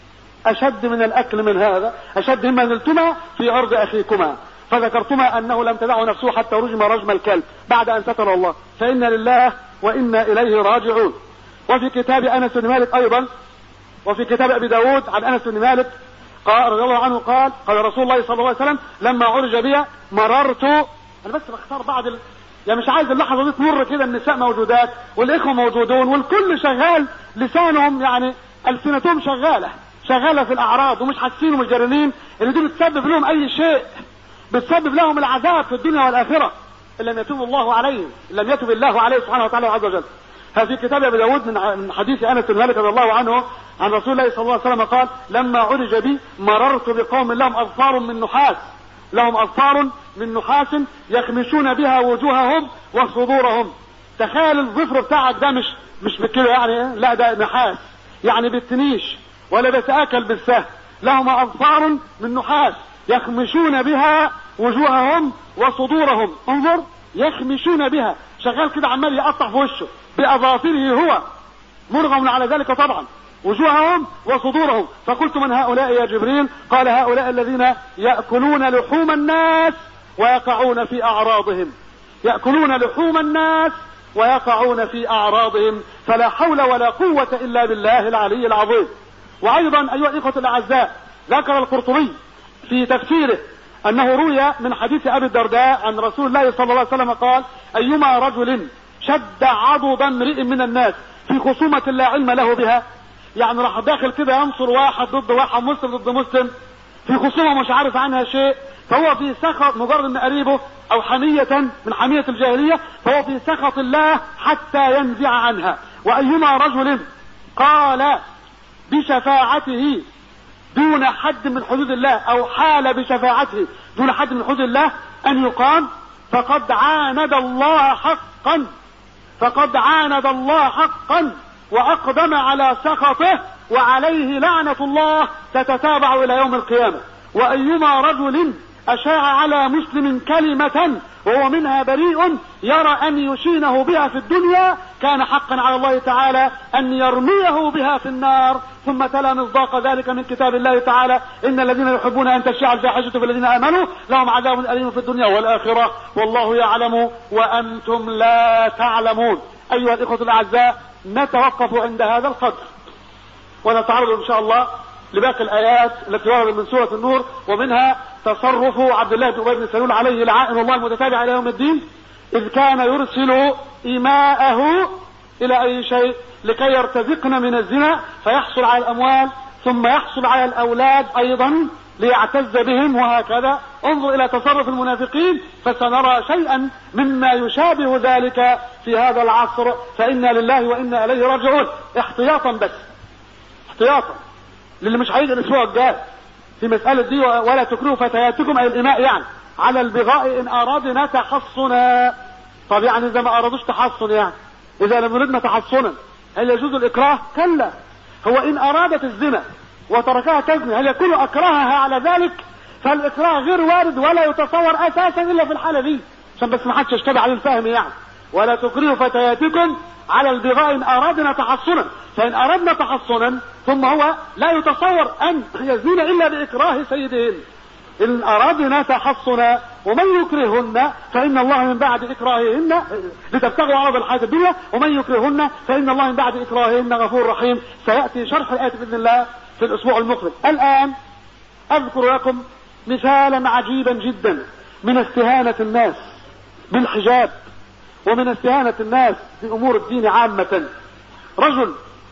اشد من الاكل من هذا، اشد مما نلتما في ارض اخيكما فذكرتما انه لم تدعه نفسه حتى رجم رجم الكلب بعد ان ستر الله. فإنا لله وإنا إليه راجعون. وفي كتاب أنس بن مالك أيضا، وفي كتاب أبي داود عن أنس بن مالك قال رضي الله عنه قال قال رسول الله صلى الله عليه وسلم لما عرج بي مررت. أنا بس بختار بعض ال... يعني مش عايز اللحظة دي تمر كده، النساء موجودات والإخوة موجودون والكل شغال لسانهم، يعني ألسنتهم شغالة شغالة في الأعراض ومش حاسين ومجرنين اللي دي بتسبب لهم أي شيء، بتسبب لهم العذاب في الدنيا والآخرة إن لم يتوب الله عليهم، إن لم يتوب الله عليه سبحانه وتعالى عز وجل. هذا في كتاب أبي داود من حديث أنس بن مالك رضي الله عنه عن رسول الله صلى الله عليه وسلم قال لما عرج بي مررت بقوم لهم أظفار من نحاس لهم أظفار من نحاس يخمشون بها وجوههم وصدورهم. تخيل الظفر بتاعك ده مش مش بكده يعني، لا ده نحاس يعني بالتنيش ولا بيتآكل بالسهل. لهم أظفار من نحاس يخمشون بها وجوههم وصدورهم. انظر يخمشون بها، شغال كده عمال يقطع في وشه بأظافره هو مرغم على ذلك طبعا وجوههم وصدورهم. فقلت من هؤلاء يا جبريل؟ قال هؤلاء الذين يأكلون لحوم الناس ويقعون في أعراضهم، يأكلون لحوم الناس ويقعون في أعراضهم. فلا حول ولا قوة إلا بالله العلي العظيم. وأيضا أيها الإخوة الأعزاء ذكر القرطبي في تفسيره أنه روي من حديث أبي الدرداء عن رسول الله صلى الله عليه وسلم قال أيما رجل شد عضد امرئ من الناس في خصومة لا علم له بها، يعني راح داخل كده ينصر واحد ضد واحد، مسلم ضد مسلم في خصومة مش عارف عنها شيء، فهو في سخط مجرد من قريبه أو حمية من حمية الجاهلية، فهو في سخط الله حتى ينزع عنها. وأيما رجل قال بشفاعته دون حد من حدود الله أو حال بشفاعته دون حد من حدود الله أن يقام فقد عاند الله حقا فقد عاند الله حقا وأقدم على سخطه، وعليه لعنة الله تتتابع إلى يوم القيامة. وأيما رجل أشاع على مسلم كلمة وهو منها بريء يرى أن يشينه بها في الدنيا، كان حقا على الله تعالى أن يرميه بها في النار. ثم تلا مصداق ذلك من كتاب الله تعالى: إن الذين يحبون أن تشيع الفاحشة في الذين آمنوا لهم عذاب أليم في الدنيا والآخرة والله يعلم وأنتم لا تعلمون. أيها الإخوة الأعزاء، نتوقف عند هذا القدر ونتعرض إن شاء الله لباقي الآيات التي وردت من سورة النور، ومنها تصرف عبد الله بن أبي بن سلول عليه لعائن الله المتتابع إلى يوم الدين، إذ كان يرسل إماءه إلى أي شيء لكي يرتزقن من الزنا فيحصل على الأموال، ثم يحصل على الأولاد أيضا ليعتز بهم، وهكذا. انظر إلى تصرف المنافقين فسنرى شيئا مما يشابه ذلك في هذا العصر، فإنا لله وإنا إليه راجعون. احتياطا بس، احتياطا للي مش هيجي الأسبوع الجاي في مسألة دي: ولا تكرهوا فتياتكم أي الإماء يعني على البغاء إن أرادنا تحصنا. طب يعني إذا ما أرادوش تحصن، يعني إذا لم يردنا تحصنا هل يجوز الإكراه؟ كلا. هو إن أرادت الزنا وتركها تزني هل يكون أكرهها على ذلك؟ فالإكراه غير وارد ولا يتصور أساسا إلا في الحالة دي، عشان بس ما حدش يشتبه على الفهم. يعني ولا تكرهوا فتياتكم على البغاء إن أرادنا تحصنا، فإن أردنا تحصنا ثم هو لا يتصور أن يزنين إلا بإكراه سيدهن. إن أرادنا تحصنا ومن يكرهن فإن الله من بعد إكراههن لتبتغوا عرض الحياة الدنيا ومن يكرهن فإن الله من بعد إكراههن غفور رحيم. سيأتي شرح الآية بإذن الله في الأسبوع المقبل. الآن أذكر لكم مثالا عجيبا جدا من استهانة الناس بالحجاب ومن استهانة الناس في أمور الدين عامة. رجل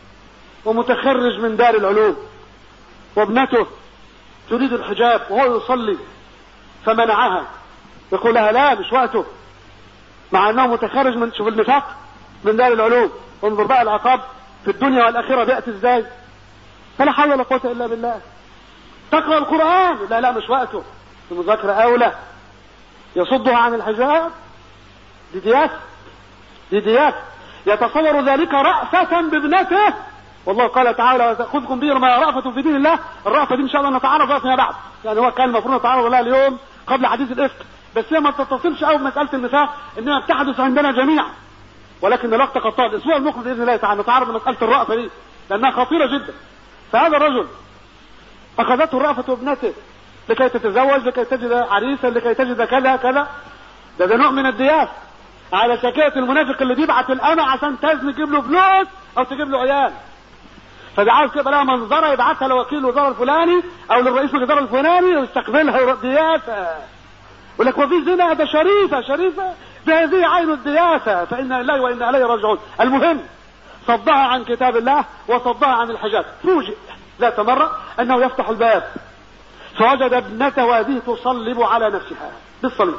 ومتخرج من دار العلوم وابنته تريد الحجاب وهو يصلي فمنعها، يقول لها لا مش وقته، مع أنه متخرج من شوف النفاق من دار العلوم. انظر بقى العقاب في الدنيا والآخرة بيأتي ازاي. فلا حول ولا قوة إلا بالله. تقرأ القرآن، لا لا مش وقته، المذاكرة أولى. يصدها عن الحجاب، دي دياسة دي دياسة. يتصور ذلك رأفة بابنته، والله قال تعالى: وتأخذكم به ما رأفة في دين الله. الرأفة دي إن شاء الله نتعرض لها فيما بعد، يعني هو كان المفروض نتعرض لها اليوم قبل حديث الإفك، بس هي ما تتصلش قوي بمسألة النفاق إنها بتحدث عندنا جميعا، ولكن الوقت قد طال. الأسبوع المقبل بإذن الله تعالى نتعرض لمسألة الرأفة دي لأنها خطيرة جدا. فهذا الرجل أخذته الرأفة ابنته لكي تتزوج، لكي تجد عريسا، لكي تجد كذا كذا. ده ده نوع من الدياس على شكاية المنافق اللي بيبعت الأمة عشان تزني تجيب له فلوس أو تجيب له عيال. فده عاوز كده لها منظرة يبعتها لوكيل الوزارة الفلاني أو للرئيس الوزارة الفلاني ويستقبلها دياسة. يقول لك وفي زنا، ده شريفة شريفة، ده هذه عين الدياسة. فإنا لله وإنا إليه راجعون. المهم صدها عن كتاب الله وصدها عن الحجاب. فوجئ ذات مرة أنه يفتح الباب فوجد ابنته هذه تصلب على نفسها بالصليب.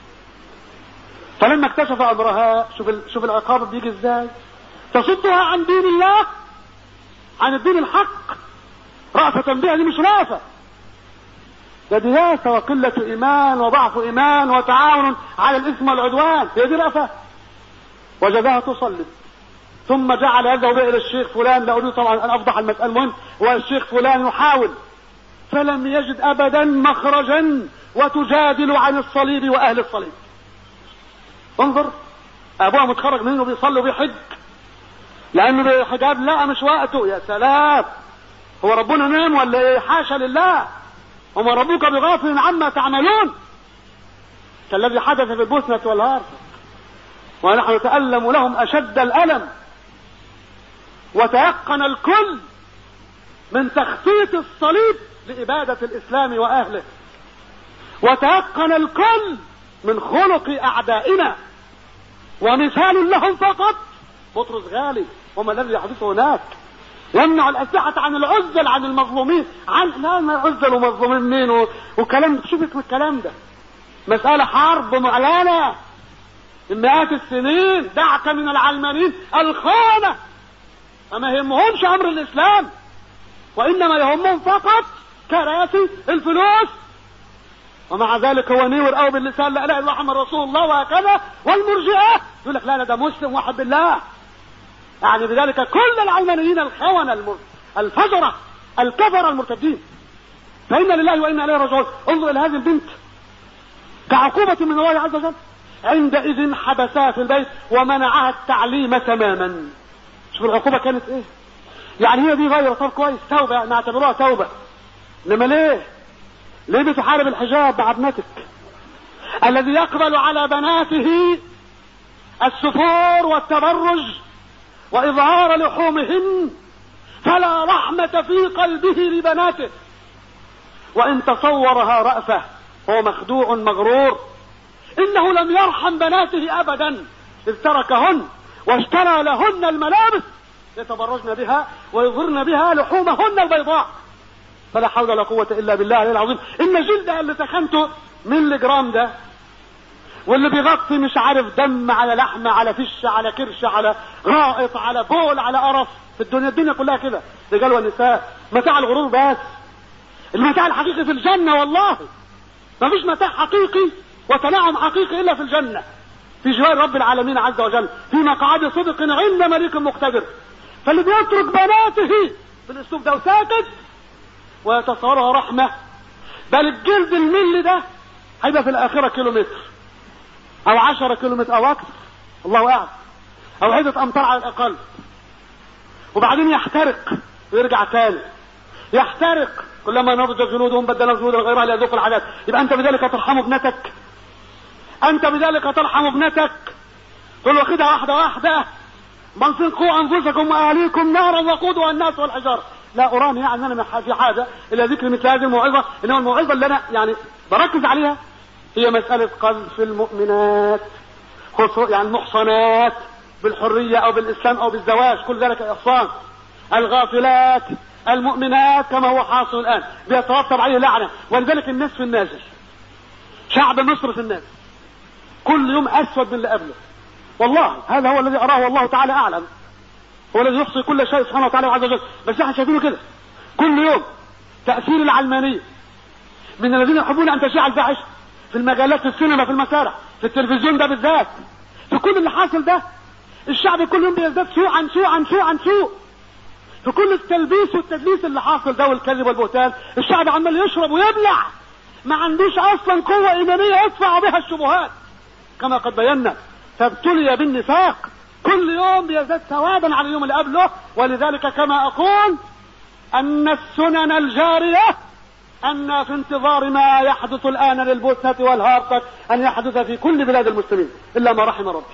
فلما اكتشف أمرها، شوف شوف العقاب بيجي ازاي. تصدها عن دين الله، عن الدين الحق، رأفة بها. دي مش رأفة، ده دياسة وقلة إيمان وضعف إيمان وتعاون على الإثم والعدوان. هي دي رأفة. وجدها تصلب، ثم جعل يذهب إلى الشيخ فلان، لا أريد طبعا أن أفضح المسألة، المهم والشيخ فلان يحاول، فلم يجد أبدا مخرجا وتجادل عن الصليب وأهل الصليب. انظر، أبوها متخرج منه بيصلي وبيحج لأنه بحجاب، لا مش وقته. يا سلام، هو ربنا نام ولا ايه؟ حاشا لله، وما ربك بغافل عما تعملون. كالذي حدث في البوسنة والهرسك، ونحن نتألم لهم أشد الألم. وتيقن الكل من تخطيط الصليب لإبادة الإسلام وأهله، وتيقن الكل من خلق أعدائنا. ومثال لهم فقط بطرس غالي وما الذي يحدث هناك، يمنع الأسلحة عن العزل عن المظلومين، عن لا ما يعزل ومظلومين مين وكلام. شوفك من الكلام ده، مسألة حرب معلنة من مئات السنين. دعك من العلمانيين الخونة، ما يهمهمش أمر الإسلام، وإنما يهمهم فقط كراسي الفلوس. ومع ذلك هو نيور قوي باللسان لا اله الا الله محمد رسول الله وهكذا. والمرجئه يقول لك لا لا ده مسلم واحد بالله. يعني بذلك كل العلمانيين الخونه المر... الفجره الكفره المرتدين. فإنا لله وإنا إليه راجعون. انظر إلى هذه البنت كعقوبة من الله عز وجل. عندئذ حبسها في البيت ومنعها التعليم تماما. شوف العقوبة كانت ايه. يعني هي دي غير طب كويس توبة، يعني نعتبروها توبة. انما ليه ليه بتحارب الحجاب مع ابنتك الذي يقبل على بناته السفور والتبرج وإظهار لحومهن، فلا رحمة في قلبه لبناته، وإن تصورها رأفة هو مخدوع مغرور. إنه لم يرحم بناته أبدا إذ تركهن واشترى لهن الملابس يتبرجن بها ويظهرن بها لحومهن البيضاء. فلا حول ولا قوة إلا بالله العلي العظيم. إن جلدها اللي تخنته ملي جرام ده، واللي بيغطي مش عارف دم على لحمة على فش على كرش على غائط على بول على قرف في الدنيا. الدنيا كلها كده، رجال والنساء. متاع الغرور بس. المتاع الحقيقي في الجنة والله. ما فيش متاع حقيقي وتنعم حقيقي إلا في الجنة، في جوار رب العالمين عز وجل، في مقعد صدق عند مليك مقتدر. فاللي بيترك بناته بالاسلوب ده وساكت ويتصورها رحمة، بل الجلد الملي ده هيبقى في الآخرة كيلومتر أو عشرة كيلومتر أو أكثر، الله أعلم، أو عدة أمتار على الأقل، وبعدين يحترق ويرجع تاني يحترق. كلما نضج جلودهم بدلنا جلودا غيرها ليذوقوا العذاب. يبقى أنت بذلك ترحم ابنتك؟ أنت بذلك ترحم ابنتك؟ تقول له خدها واحدة واحدة، من قوا أنفسكم وأهليكم نارا وقودها الناس والحجارة. لا أراني يعني أنا في حاجة إلى ذكر مثل هذه الموعظة، إنما الموعظة اللي أنا يعني بركز عليها هي مسألة قذف المؤمنات، يعني المحصنات بالحرية أو بالإسلام أو بالزواج، كل ذلك إحصان. الغافلات المؤمنات كما هو حاصل الآن بيترتب عليه لعنة. ولذلك الناس في النازل، شعب مصر في النازل، كل يوم أسود من اللي قبله. والله هذا هو الذي أراه والله تعالى أعلم، هو الذي يحصي كل شيء سبحانه وتعالى عز وجل. بس احنا شايفينه كده كل يوم. تأثير العلمانية من الذين يحبون أن تشيع الفاحشة في المجالات، في السينما، في المسارح، في التلفزيون ده بالذات، في كل اللي حاصل ده. الشعب كل يوم بيزداد سوء عن سوء عن سوء عن سوء. في كل التلبيس والتدليس اللي حاصل ده والكذب والبهتان، الشعب عمال يشرب ويبلع، ما عندوش اصلا قوة ايمانية يدفع بها الشبهات كما قد بينا. فابتلي بالنفاق، كل يوم بيزداد سوادا على اليوم اللي قبله. ولذلك كما اقول ان السنن الجارية ان في انتظار ما يحدث الان للبوسنة والهارتك ان يحدث في كل بلاد المسلمين الا ما رحم ربي.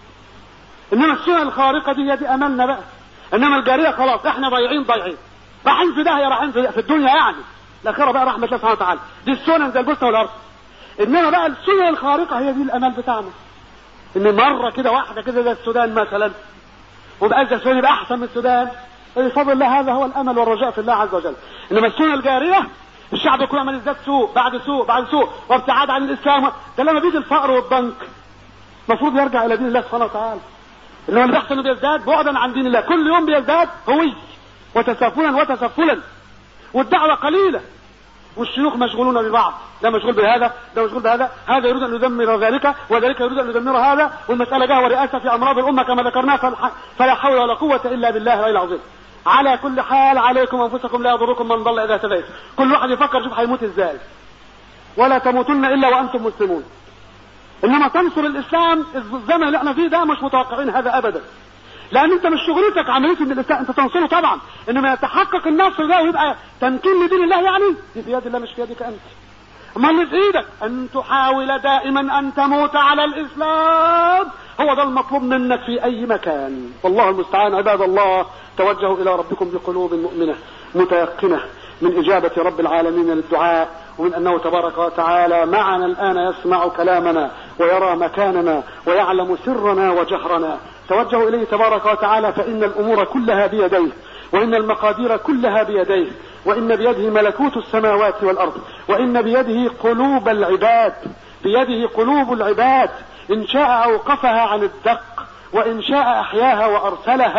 انما السنن الخارقة دي دي املنا بقى. انما الجارية خلاص احنا ضايعين ضايعين رايحين في داهية رايحين في الدنيا، يعني الاخرة بقى رحمة الله سبحانه وتعالى. دي السنن زي البوسنة والهارتك. انما بقى السنن الخارقة هي دي الامل بتاعنا، ان مرة كده واحدة كده زي السودان مثلا وبقى زي السودان يبقى احسن من السودان بفضل الله. هذا هو الامل والرجاء في الله عز وجل. انما السنة الجارية الشعب كله عمال يزداد سوء بعد سوء بعد سوء وابتعاد عن الاسلام. ده لما بيجي الفقر والضنك المفروض يرجع الى دين الله سبحانه وتعالى. انما اللي بيحصل انه بيزداد بعدا عن دين الله، كل يوم بيزداد هوي وتسافلا وتسفلا، والدعوة قليلة والشيوخ مشغولون ببعض، ده مشغول بهذا ده مشغول بهذا، هذا يريد ان يدمر ذلك وذلك يريد ان يدمر هذا. والمسألة جاء ورئاسة في امراض الامة كما ذكرناها، فلا حول ولا قوة الا بالله العلي العظيم. على كل حال عليكم انفسكم لا يضركم من ضل اذا اهتديتم. كل واحد يفكر شوف هيموت ازاي. ولا تموتن الا وانتم مسلمون. انما تنصر الاسلام الزمن اللي احنا فيه ده مش متوقعين هذا ابدا، لان انت مش شغلتك عمليه ان الاسلام انت تنصره طبعا، انما يتحقق النصر ده ويبقى تمكين لدين الله، يعني دي في يد الله مش في يدك انت. اما اللي في ايدك ان تحاول دائما ان تموت على الاسلام، هو ده المطلوب منك في اي مكان. والله المستعان. عباد الله توجهوا الى ربكم بقلوب مؤمنه متيقنه من اجابه رب العالمين للدعاء، ومن انه تبارك وتعالى معنا الان يسمع كلامنا ويرى مكاننا ويعلم سرنا وجهرنا. توجهوا اليه تبارك وتعالى، فان الامور كلها بيديه، وان المقادير كلها بيديه، وان بيده ملكوت السماوات والارض، وان بيده قلوب العباد، بيده قلوب العباد، ان شاء اوقفها عن الدق وان شاء احياها وارسلها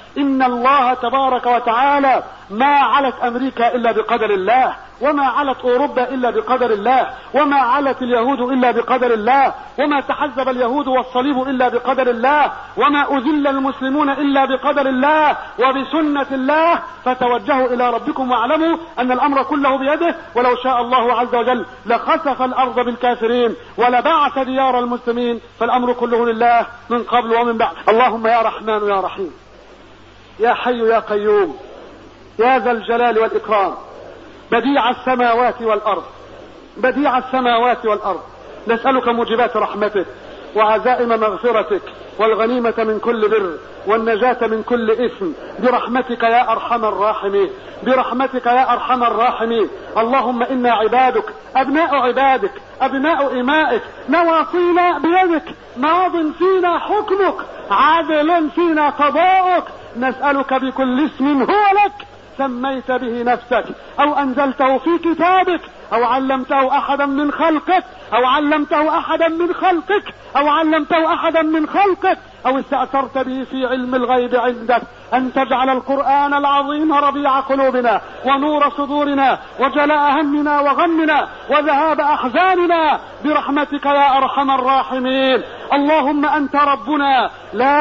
إن الله تبارك وتعالى ما علت أمريكا إلا بقدر الله، وما علت أوروبا إلا بقدر الله، وما علت اليهود إلا بقدر الله، وما تحزب اليهود والصليب إلا بقدر الله، وما أذل المسلمون إلا بقدر الله وبسنة الله. فتوجهوا إلى ربكم واعلموا أن الأمر كله بيده، ولو شاء الله عز وجل لخسف الأرض بالكافرين ولبعث ديار المسلمين، فالأمر كله لله من قبل ومن بعد. اللهم يا رحمن يا رحيم، يا حي يا قيوم، يا ذا الجلال والإكرام، بديع السماوات والأرض، بديع السماوات والأرض، نسألك موجبات رحمتك وعزائم مغفرتك والغنيمة من كل بر والنجاة من كل إثم برحمتك يا أرحم الراحمين، برحمتك يا أرحم الراحمين. اللهم إنا عبادك، أبناء عبادك، أبناء إمائك، نواصينا بيدك، ماض فينا حكمك، عادل فينا قضاؤك. نسألك بكل اسم هو لك سميت به نفسك أو أنزلته في كتابك أو علمته أحدا من خلقك أو علمته أحدا من خلقك أو علمته أحدا من خلقك أو استأثرت به في علم الغيب عندك، أن تجعل القرآن العظيم ربيع قلوبنا ونور صدورنا وجلاء همنا وغمنا وذهاب أحزاننا برحمتك يا أرحم الراحمين. اللهم أنت ربنا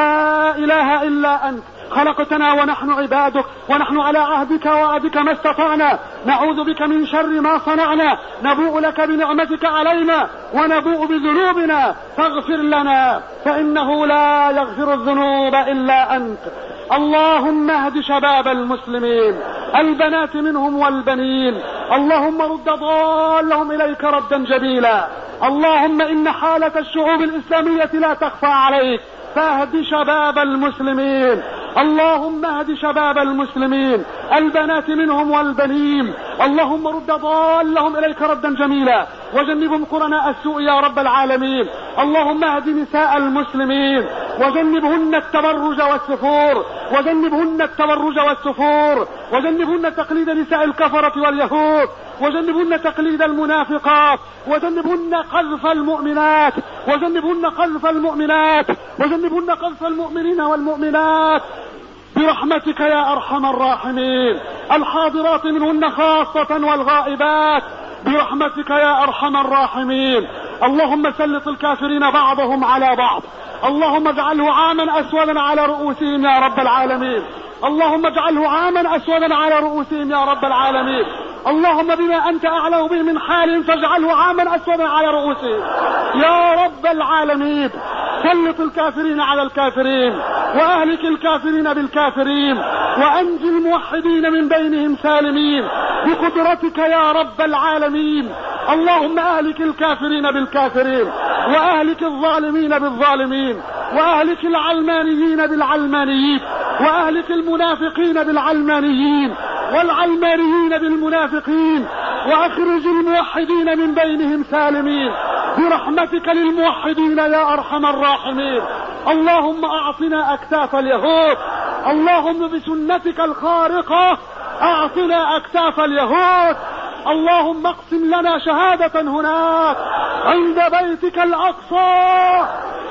لا إله إلا أنت، خلقتنا ونحن عبادك، ونحن على عهدك ووعدك ما استطعنا، نعوذ بك من شر ما صنعنا، نبوء لك بنعمتك علينا ونبوء بذنوبنا، فاغفر لنا فإنه لا يغفر الذنوب إلا أنت. اللهم اهد شباب المسلمين، البنات منهم والبنين، اللهم رد ضالهم إليك ردا جميلا. اللهم إن حالة الشعوب الإسلامية لا تخفى عليك، فاهد شباب المسلمين، اللهم اهد شباب المسلمين، البنات منهم والبنين، اللهم رد ضالهم إليك ردا جميلا وجنبهم قرناء السوء يا رب العالمين. اللهم اهد نساء المسلمين وجنبهن التبرج والسفور، وجنبهن التبرج والسفور، وجنبهن تقليد نساء الكفرة واليهود، وجنبهن تقليد المنافقات، وجنبهن قذف المؤمنات، وجنبهن قذف المؤمنات، وجنبهن قذف المؤمنين والمؤمنات برحمتك يا أرحم الراحمين، الحاضرات منهن خاصة والغائبات برحمتك يا أرحم الراحمين. اللهم سلط الكافرين بعضهم على بعض، اللهم اجعله عاما أسودا على رؤوسهم يا رب العالمين، اللهم اجعله عاما أسودا على رؤوسهم يا رب العالمين. اللهم بما أنت أعلم به من حال فاجعله عاما أسودا على رؤوسهم يا رب العالمين. سلط الكافرين على الكافرين وأهلك الكافرين بالكافرين، وأنجي الموحدين من بينهم سالمين بقدرتك يا رب العالمين. اللهم أهلك الكافرين بالكافرين، وأهلك الظالمين بالظالمين، وأهلك العلمانيين بالعلمانيين، وأهلك المنافقين بالعلمانيين، والعلمانيين بالمنافقين، وأخرج الموحدين من بينهم سالمين برحمتك للموحدين يا أرحم الراحمين. اللهم أعطنا أكتاف اليهود، اللهم بسنتك الخارقة أعطنا أكتاف اليهود. اللهم اقسم لنا شهادة هناك عند بيتك الأقصى،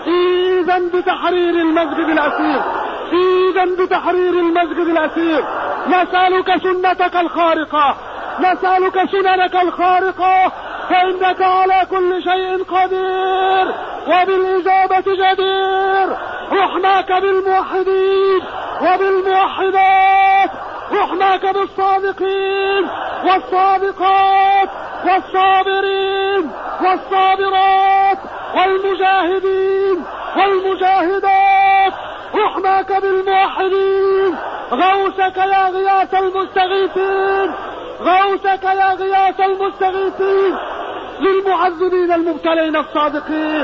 إذا بتحرير المسجد الأسير، إذا بتحرير المسجد الأسير. نسألك سنتك الخارقة، نسألك سننك الخارقة، فإنك على كل شيء قدير وبالإجابة جدير. رحماك بالموحدين وبالموحدات، رحماك بالصادقين والصادقات والصابرين والصابرات والمجاهدين والمجاهدات، رحماك بالموحدين. غوثك يا غياث المستغيثين، غوثك يا غياث المستغيثين، للمعذبين المبتلين الصادقين،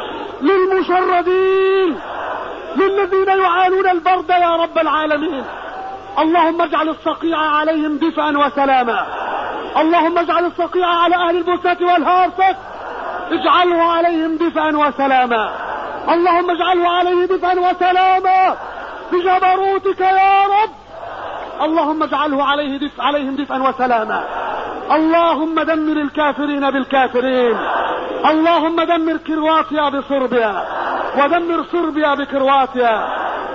للمشردين، للذين يعانون البرد يا رب العالمين. اللهم اجعل الصقيع عليهم دفئا وسلاما، اللهم اجعل الصقيع على أهل البوسنة والهارسك اجعله عليهم دفئا وسلاما، اللهم اجعله عليه دفئا وسلاما بجبروتك يا رب. اللهم اجعله عليه دفء عليهم دفئا وسلاما. اللهم دمر الكافرين بالكافرين، اللهم دمر كرواتيا بصربيا، ودمر صربيا بكرواتيا،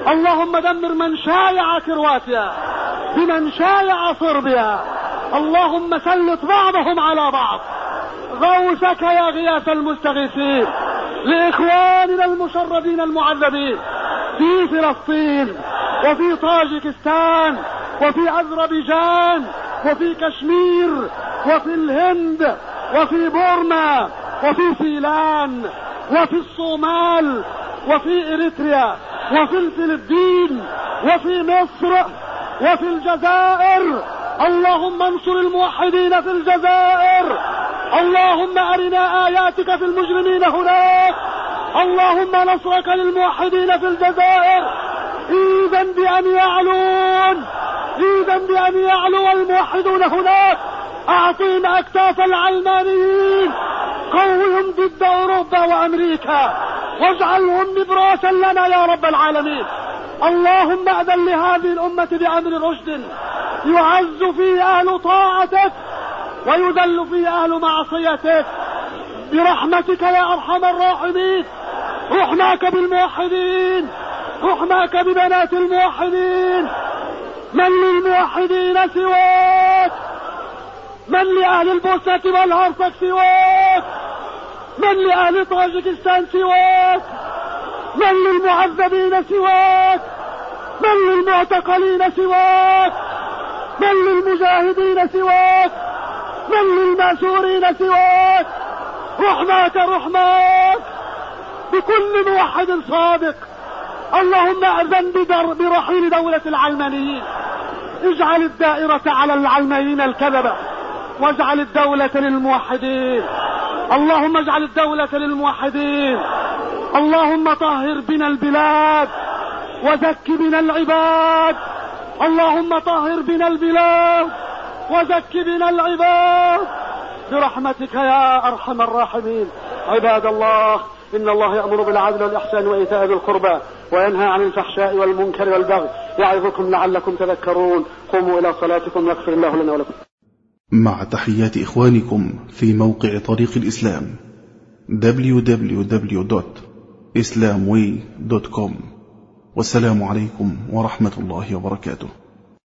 اللهم دمر من شايع كرواتيا بمن شايع صربيا. اللهم سلط بعضهم على بعض. غوثك يا غياث المستغيثين لإخواننا المشردين المعذبين في فلسطين وفي طاجكستان وفي أذربيجان وفي كشمير وفي الهند وفي بورما وفي سيلان وفي الصومال وفي إريتريا وفي الفلبين وفي مصر وفي الجزائر. اللهم انصر الموحدين في الجزائر. اللهم أرنا آياتك في المجرمين هناك. اللهم نصرك للموحدين في الجزائر إذا بأن يعلون إذا بأن يعلو الموحدون هناك. أعطهم أكتاف العلمانيين، قوهم ضد أوروبا وأمريكا، واجعلهم نبراسا لنا يا رب العالمين. اللهم أذن لهذه الأمة بأمر رشد يعز فيه أهل طاعتك ويذل فيه أهل معصيتك برحمتك يا أرحم الراحمين. رحماك بالموحدين، رحماك ببنات الموحدين. من للموحدين سواك؟ من لأهل البوسنة والهرسك سواك؟ من لأهل طاجكستان سواك؟ من للمعذبين سواك؟ من للمعتقلين سواك؟ من للمجاهدين سواك؟ من للمأسورين سواك؟ رحماك رحماك بكل موحد صادق. اللهم أذن برحيل دولة العلمانيين. اجعل الدائرة على العلمانيين الكذبة واجعل الدولة للموحدين. اللهم اجعل الدولة للموحدين. اللهم طهر بنا البلاد وزك بنا العباد. اللهم طهر بنا البلاد وزك بنا العباد برحمتك يا أرحم الراحمين. عباد الله، إن الله يأمر بالعدل والإحسان وإيتاء ذي القربى وينهى عن الفحشاء والمنكر والبغي يعظكم لعلكم تذكرون. قوموا إلى صلاتكم يغفر الله لنا ولكم. مع تحيات إخوانكم في موقع طريق الإسلام دبليو دبليو دبليو دوت إسلام واي دوت كوم. والسلام عليكم ورحمة الله وبركاته.